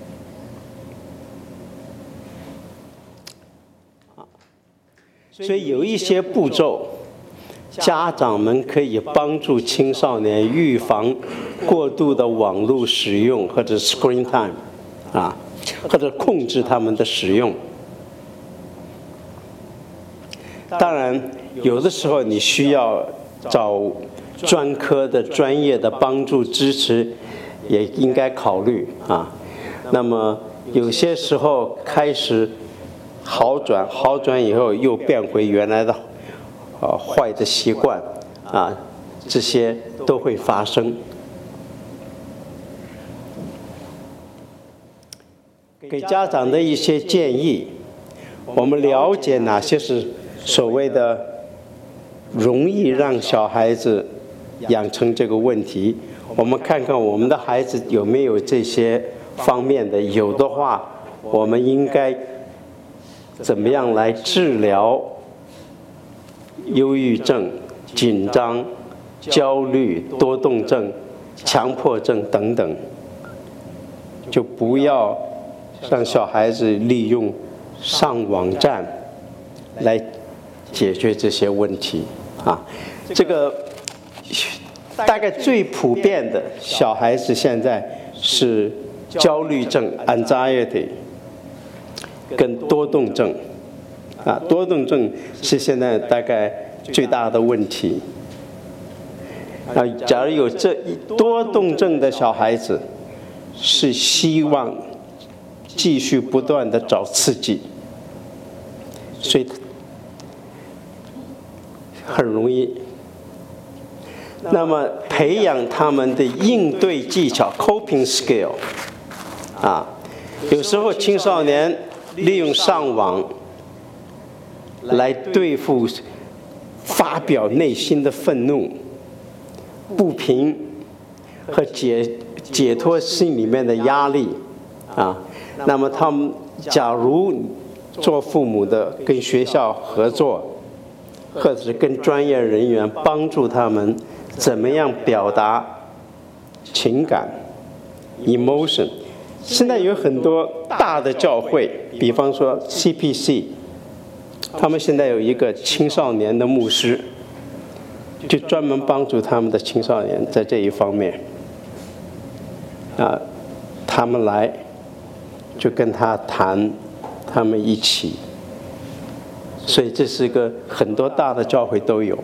所以有一些步骤，家长们可以帮助青少年预防过度的网络使用或者 screen time， 啊，或者控制他们的使用。当然，有的时候你需要找专科的、专业的帮助支持，也应该考虑啊。那么有些时候开始好转，好转以后又变回原来的啊坏的习惯啊，这些都会发生。给家长的一些建议，我们了解哪些是所谓的容易让小孩子养成这个问题。我们看看我们的孩子有没有这些方面的，有的话，我们应该怎么样来治疗忧郁症、紧张、焦虑、多动症、强迫症等等，就不要让小孩子利用上网站来解决这些问题啊。这个大概最普遍的小孩子现在是焦虑症 （anxiety） 跟多动症啊，多动症是现在大概最大的问题。啊，假如有这多动症的小孩子，是希望继续不断的找刺激，所以很容易。那么培养他们的应对技巧 （coping skill） 啊，有时候青少年利用上网来对付发表内心的愤怒、不平和解解脱心里面的压力啊。那么他们假如做父母的跟学校合作，或者是跟专业人员帮助他们怎么样表达情感 emotion。 现在有很多大的教会，比方说 C P C， 他们现在有一个青少年的牧师，就专门帮助他们的青少年在这一方面啊，他们来就跟他谈，他们一起，所以这是个很多大的教会都有。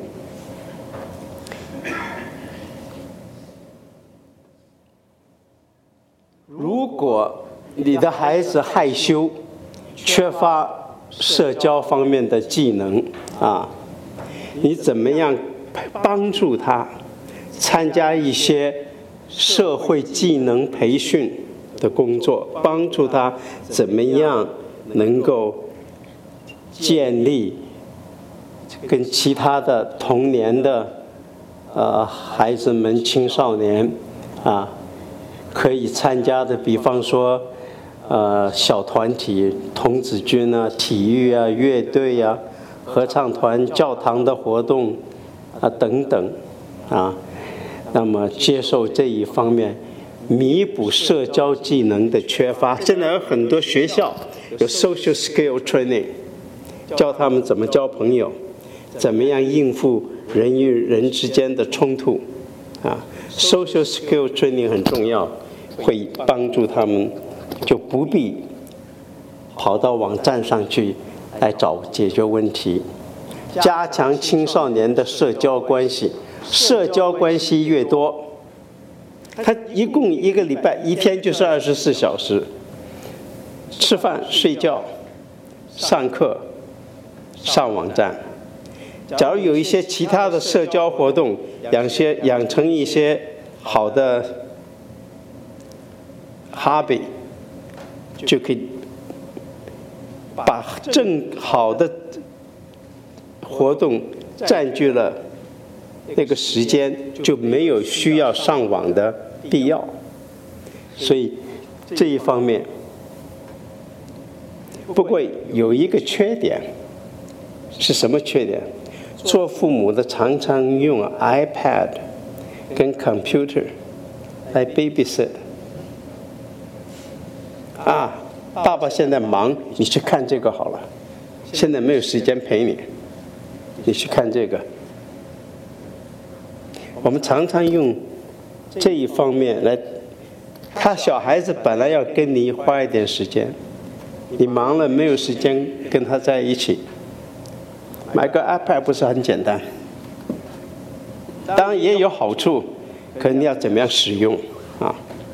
如果你的孩子害羞，缺乏社交方面的技能啊，你怎么样帮助他参加一些社会技能培训的工作，帮助他怎么样能够建立跟其他的同年的呃孩子们、青少年啊可以参加的，比方说呃小团体、童子军啊、体育啊、乐队啊、合唱团、教堂的活动啊等等啊，那么接受这一方面，弥补社交技能的缺乏。现在有很多学校有 social skill training， 教他们怎么交朋友，怎么样应付人与人之间的冲突啊。social skill training 很重要，会帮助他们就不必跑到网站上去来找解决问题。加强青少年的社交关系，社交关系越多，他一共一个礼拜一天就是二十四小时，吃饭、睡觉、上课、上网站。假如有一些其他的社交活动，养些养成一些好的 hobby， 就可以把正好的活动占据了那个时间，就没有需要上网的必要。所以这一方面，不过有一个缺点，是什么缺点？做父母的常常用 iPad 跟 computer 来 babysit。啊，爸爸现在忙，你去看这个好了，现在没有时间陪你，你去看这个。我们常常用这一方面来，他小孩子本来要跟你花一点时间，你忙了没有时间跟他在一起，买个 iPad 不是很简单？当然也有好处，可你要怎么样使用啊？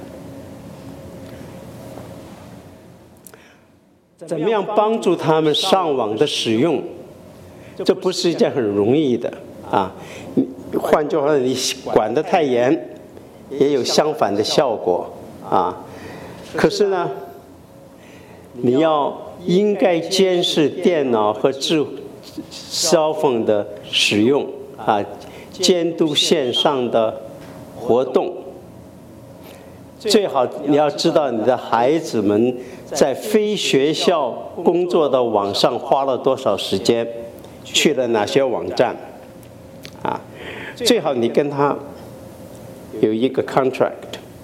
怎么样帮助他们上网的使用？这不是一件很容易的啊。换句话说，你管得太严，也有相反的效果啊。可是呢，你要应该监视电脑和智 cell phone 的使用啊， 监督线上的活动。最好你要知道你的孩子们在非学校工作的网上花了多少时间，去了哪些网站，啊，最好你跟他有一个 contract。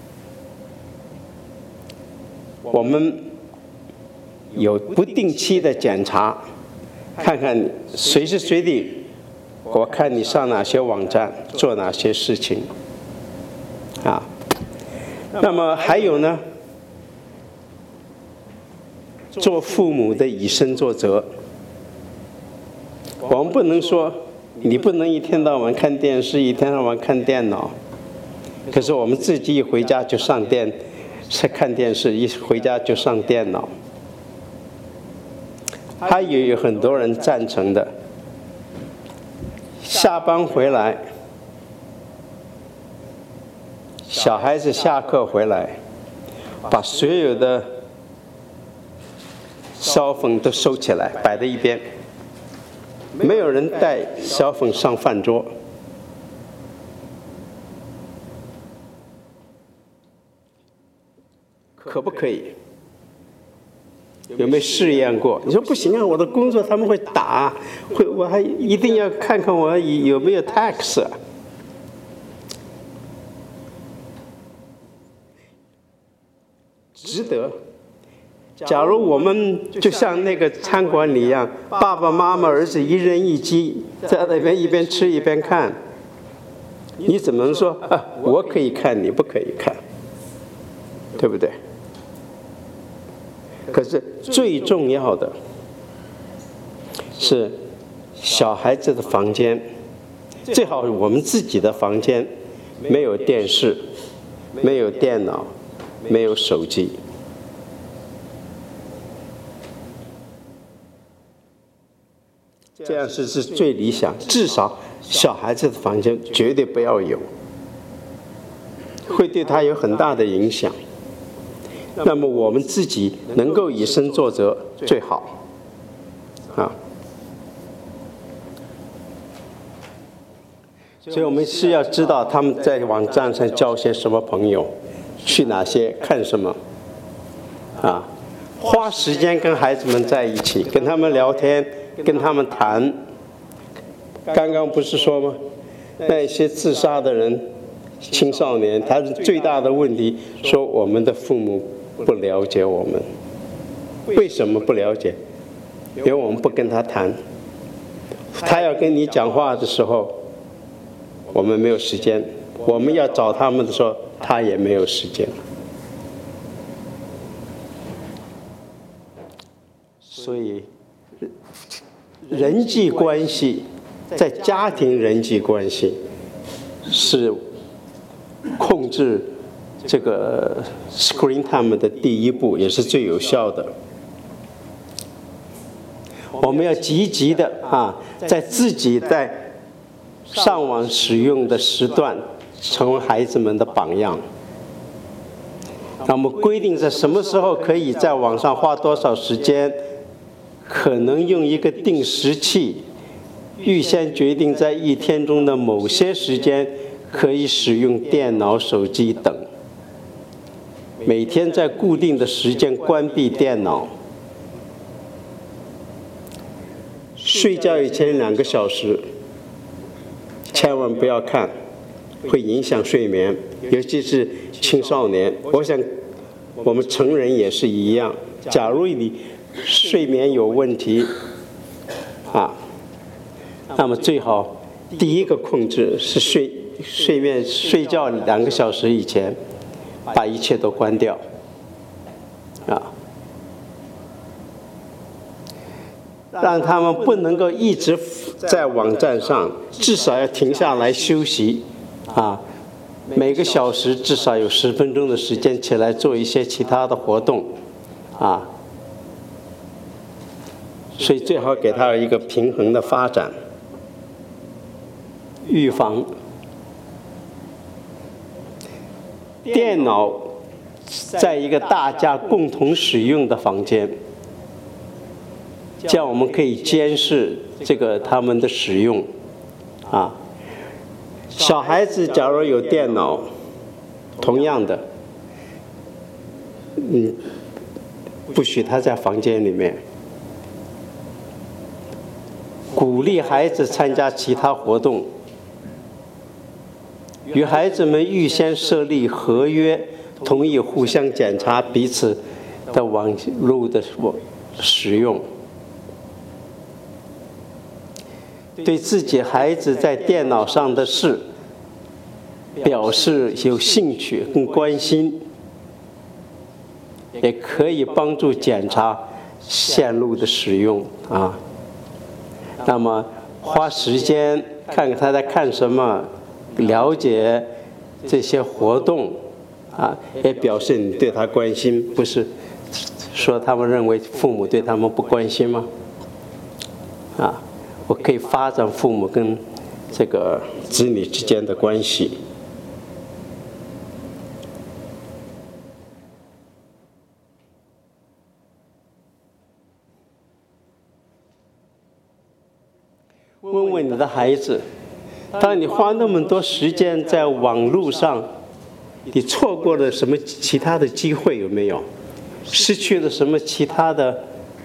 我们有不定期的检查，看看你随时随地，我看你上哪些网站，做哪些事情，啊。那么还有呢，做父母的以身作则。我们不能说你不能一天到晚看电视，一天到晚看电脑，可是我们自己一回家就上电，是看电视，一回家就上电脑。还有有很多人赞成的，下班回来。小孩子下课回来，把所有的cell phone都收起来，摆在一边，没有人带cell phone上饭桌。可不可以？有没有试验过？你说不行啊，我的工作他们会打，会，我还一定要看看我有没有 tax 啊。值得。假如我们就像那个餐馆里一样，爸爸妈妈儿子一人一机，在那边一边吃一边看，你怎么能说啊？我可以看，你不可以看，对不对？可是最重要的是小孩子的房间，最好我们自己的房间没有电视，没有电脑，没有手机。这样是是最理想，至少小孩子的房间绝对不要有，会对他有很大的影响。那么我们自己能够以身作则最好，啊。所以我们是要知道他们在网站上交些什么朋友，去哪些看什么，啊，花时间跟孩子们在一起，跟他们聊天，跟他们谈。刚刚不是说吗？那些自杀的人，青少年，他是最大的问题，说我们的父母不了解我们。为什么不了解？因为我们不跟他谈。他要跟你讲话的时候，我们没有时间；我们要找他们的时候，他也没有时间。所以，人际关系，在家庭人际关系是控制这个 screen time 的第一步，也是最有效的。我们要积极的啊，在自己在上网使用的时段，成为孩子们的榜样。那么规定在什么时候可以在网上花多少时间，可能用一个定时器，预先决定在一天中的某些时间可以使用电脑、手机等。每天在固定的时间关闭电脑。睡觉以前两个小时，千万不要看，会影响睡眠，尤其是青少年。我想，我们成人也是一样。假如你睡眠有问题，啊，那么最好第一个控制是睡睡眠睡觉两个小时以前，把一切都关掉，啊。让他们不能够一直在网站上，至少要停下来休息，啊，每个小时至少有十分钟的时间起来做一些其他的活动，啊，所以最好给他一个平衡的发展，预防电脑在一个大家共同使用的房间。这样我们可以监视这个他们的使用，啊， 小孩子假如有电脑，同样的，嗯，不许他在房间里面。鼓励孩子参加其他活动，与孩子们预先设立合约，同意互相检查彼此的网络的使用。对自己孩子在电脑上的事表示有兴趣跟关心，也可以帮助检查线路的使用啊。那么花时间看看他在看什么，了解这些活动啊，也表示你对他关心，不是说他们认为父母对他们不关心吗？啊。我可以发展父母跟这个子女之间的关系。问问你的孩子，当你花那么多时间在网络上，你错过了什么其他的机会有没有？失去了什么其他的？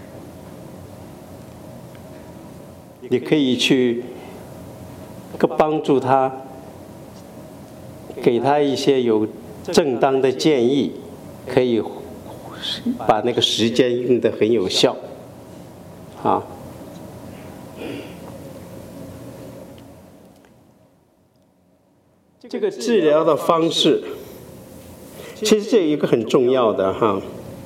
你可以去帮助他，给他一些有正当的建议，可以把那个时间用得很有效，啊。这个治疗的方式，其实这一个很重要的哈。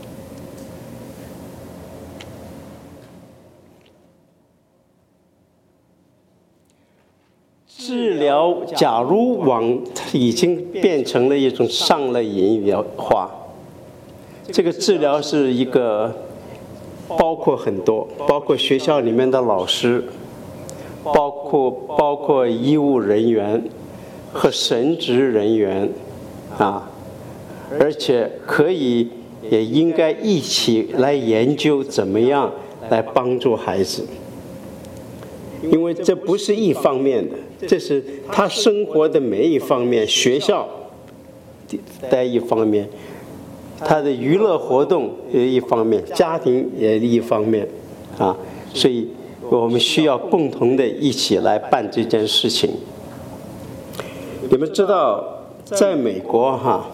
治疗，假如网已经变成了一种上了瘾的话，这个治疗是一个包括很多，包括学校里面的老师，包括包括医务人员和神职人员啊，而且可以也应该一起来研究怎么样来帮助孩子，因为这不是一方面的。这是他生活的每一方面，学校在一方面，他的娱乐活动也一方面，家庭也一方面，啊，所以我们需要共同的一起来办这件事情。你们知道，在美国哈，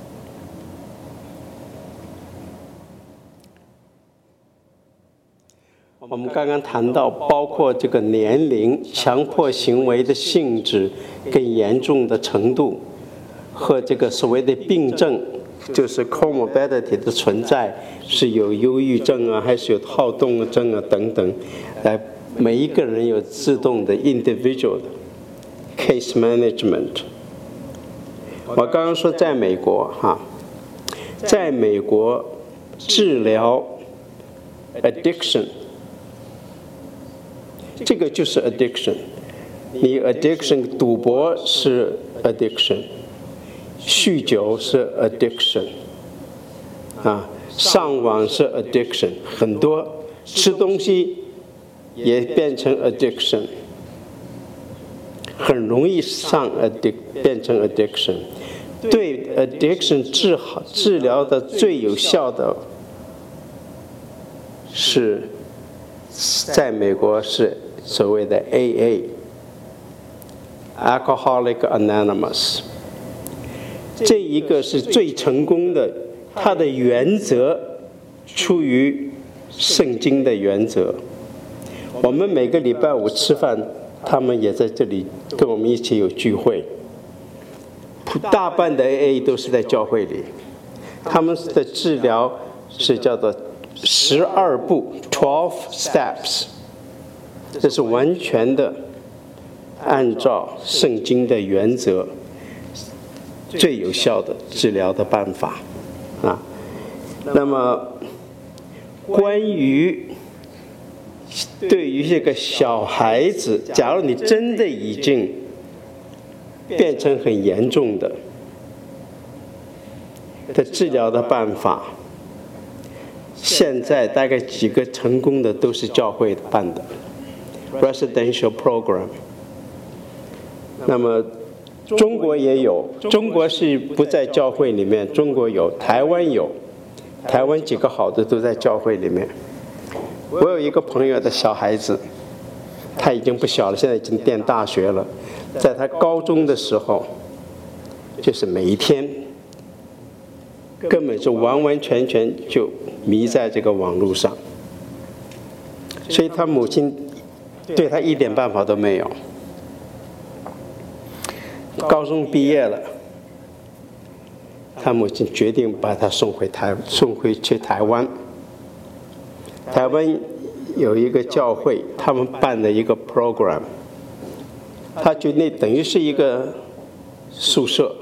我们刚刚谈到，包括这个年龄、强迫行为的性质跟严重的程度，和这个所谓的病症，就是 comorbidity 的存在，是有忧郁症啊，还是有好动症啊等等，来每一个人有自动的 individual 的 case management。我刚刚说在美国哈，在美国治疗 addiction。这个就是 addiction， 你 addiction 赌博是 addiction， 酗酒是 addiction， 啊，上网是 addiction， 很多吃东西也变成 addiction， 很容易上 addic 变成 addiction。对 addiction 治好治疗的最有效的是，在美国是所谓的 A A，Alcoholic Anonymous， 这一个是最成功的，它的原则出于圣经的原则。我们每个礼拜五吃饭，他们也在这里跟我们一起有聚会。大半的 A A 都是在教会里，他们的治疗是叫做十二步 twelve steps， 这是完全的按照圣经的原则最有效的治疗的办法啊。那么关于对于这个小孩子，假如你真的已经变成很严重的的治疗的办法，现在大概几个成功的都是教会办的 residential program。那么中国也有，中国是不在教会里面，中国有，台湾有，台湾几个好的都在教会里面。我有一个朋友的小孩子，他已经不小了，现在已经念大学了。在他高中的时候，就是每一天，根本是完完全全就迷在这个网络上，所以他母亲对他一点办法都没有。高中毕业了，他母亲决定把他送回台送回去台湾。台湾有一个教会，他们办的一个 program， 他就那等于是一个宿舍，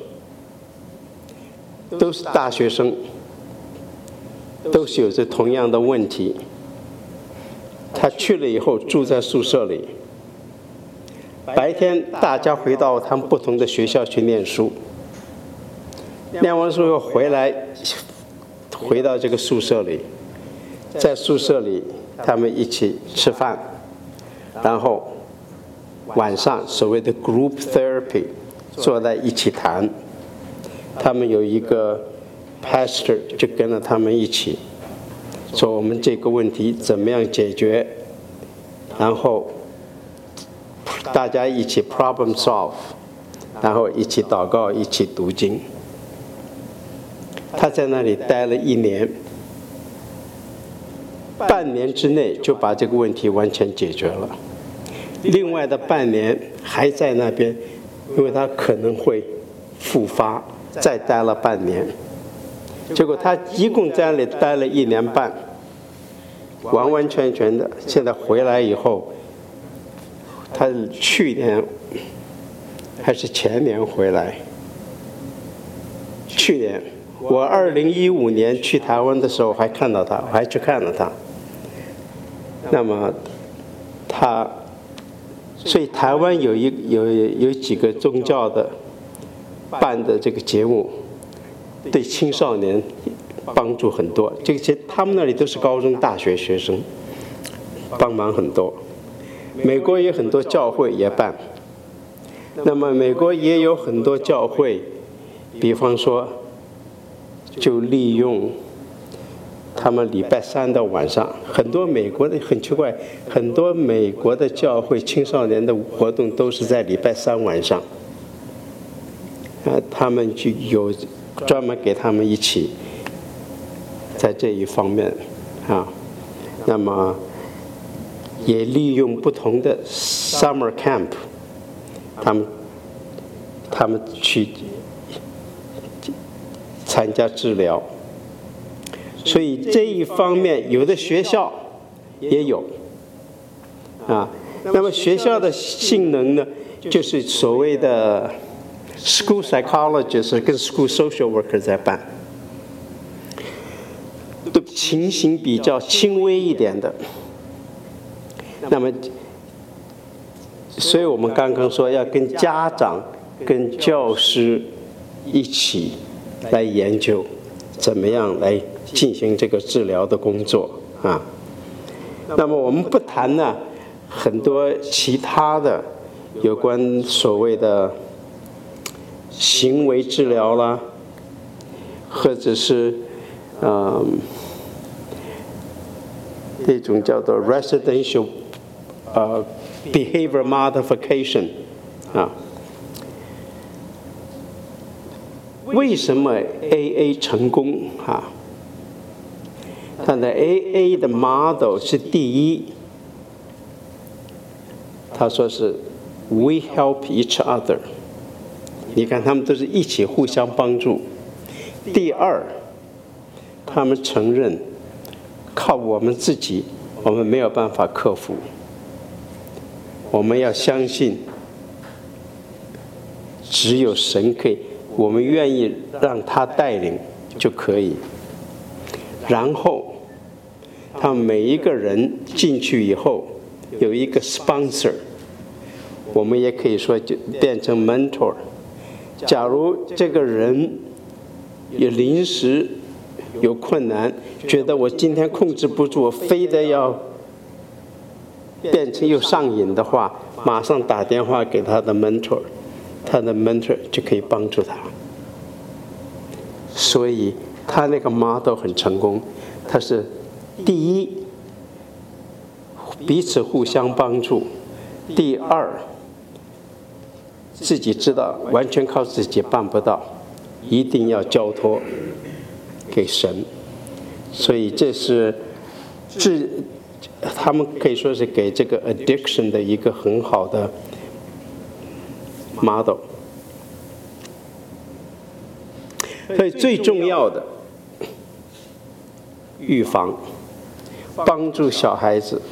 都是大学生，都是有着同样的问题。他去了以后住在宿舍里，白天大家回到他们不同的学校去念书，念完书后回来，回到这个宿舍里，在宿舍里他们一起吃饭，然后晚上所谓的 group therapy 坐在一起谈。他们有一个 pastor 就跟着他们一起说我们这个问题怎么样解决，然后大家一起 problem solve， 然后一起祷告，一起读经。他在那里待了一年，半年之内就把这个问题完全解决了。另外的半年还在那边，因为他可能会复发，再待了半年。结果他一共在那里待了一年半，完完全全的。现在回来以后，他去年还是前年回来。去年我二零一五年去台湾的时候还看到他，我还去看了他。那么他，所以台湾有一有有几个宗教的办的这个节目，对青少年帮助很多。这些他们那里都是高中、大学学生，帮忙很多。美国也很多教会也办。那么美国也有很多教会，比方说，就利用他们礼拜三的晚上，很多美国的很奇怪，很多美国的教会青少年的活动都是在礼拜三晚上。啊，他们就有专门给他们一起在这一方面啊，那么也利用不同的 summer camp， 他们他们去参加治疗，所以这一方面有的学校也有啊。那么学校的性能呢，就是所谓的school psychologist 跟 school social worker 在办，都情形比较轻微一点的。那么，所以我们刚刚说要跟家长、跟教师一起来研究，怎么样来进行这个治疗的工作啊。那么我们不谈呢很多其他的有关所谓的行为治疗啦，或者是嗯这种叫做 residential 呃 behavior modification 啊。为什么 A A 成功啊？它的 A A 的 model 是第一，他说是 we help each other。你看，他们都是一起互相帮助。第二，他们承认靠我们自己，我们没有办法克服。我们要相信，只有神可以，我们愿意让他带领就可以。然后，他们每一个人进去以后有一个 sponsor， 我们也可以说就变成 mentor。假如这个人也临时有困难，觉得我今天控制不住，我非得要变成又上瘾的话，马上打电话给他的 mentor， 他的 mentor 就可以帮助他。所以他那个 model 很成功，他是第一，彼此互相帮助；第二，自己知道完全靠自己办不到，一定要交托给神。所以这是治，他们可以说是给这个 addiction 的一个很好的 model。所以最重要的预防，帮助小孩子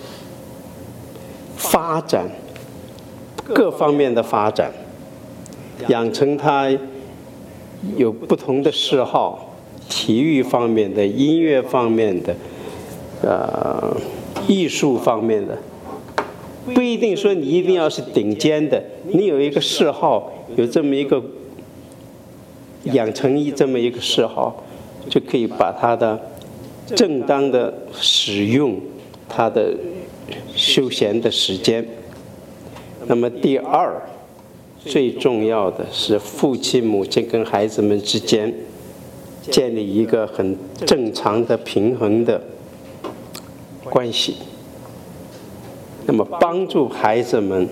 发展各方面的发展，养成他有不同的嗜好，体育方面的、音乐方面的、呃艺术方面的，不一定说你一定要是顶尖的，你有一个嗜好，有这么一个养成一这么一个嗜好，就可以把他的正当的使用他的休闲的时间。那么第二，最重要的是父亲母亲跟孩子们之间建立一个很正常的平衡的关系，那么帮助孩子们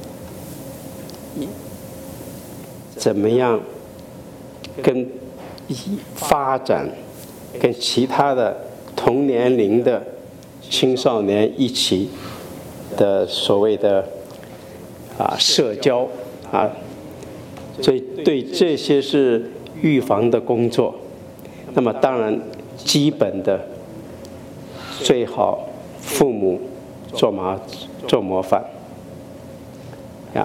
怎么样跟发展跟其他的同年龄的青少年一起的所谓的啊社交啊，所以对这些是预防的工作。那么当然基本的最好父母做麻做模范呀，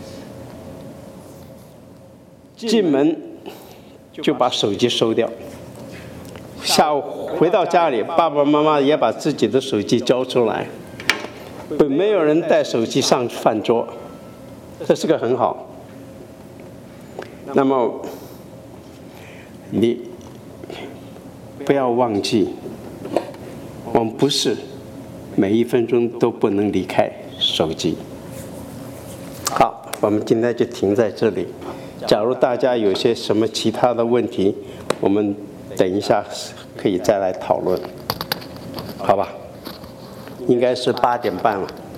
进门就把手机收掉，下午回到家里，爸爸妈妈也把自己的手机交出来，不，没有人带手机上饭桌，这是个很好。那么你不要忘记，我们不是每一分钟都不能离开手机。好，我们今天就停在这里。假如大家有些什么其他的问题，我们等一下可以再来讨论，好吧？应该是八点半了。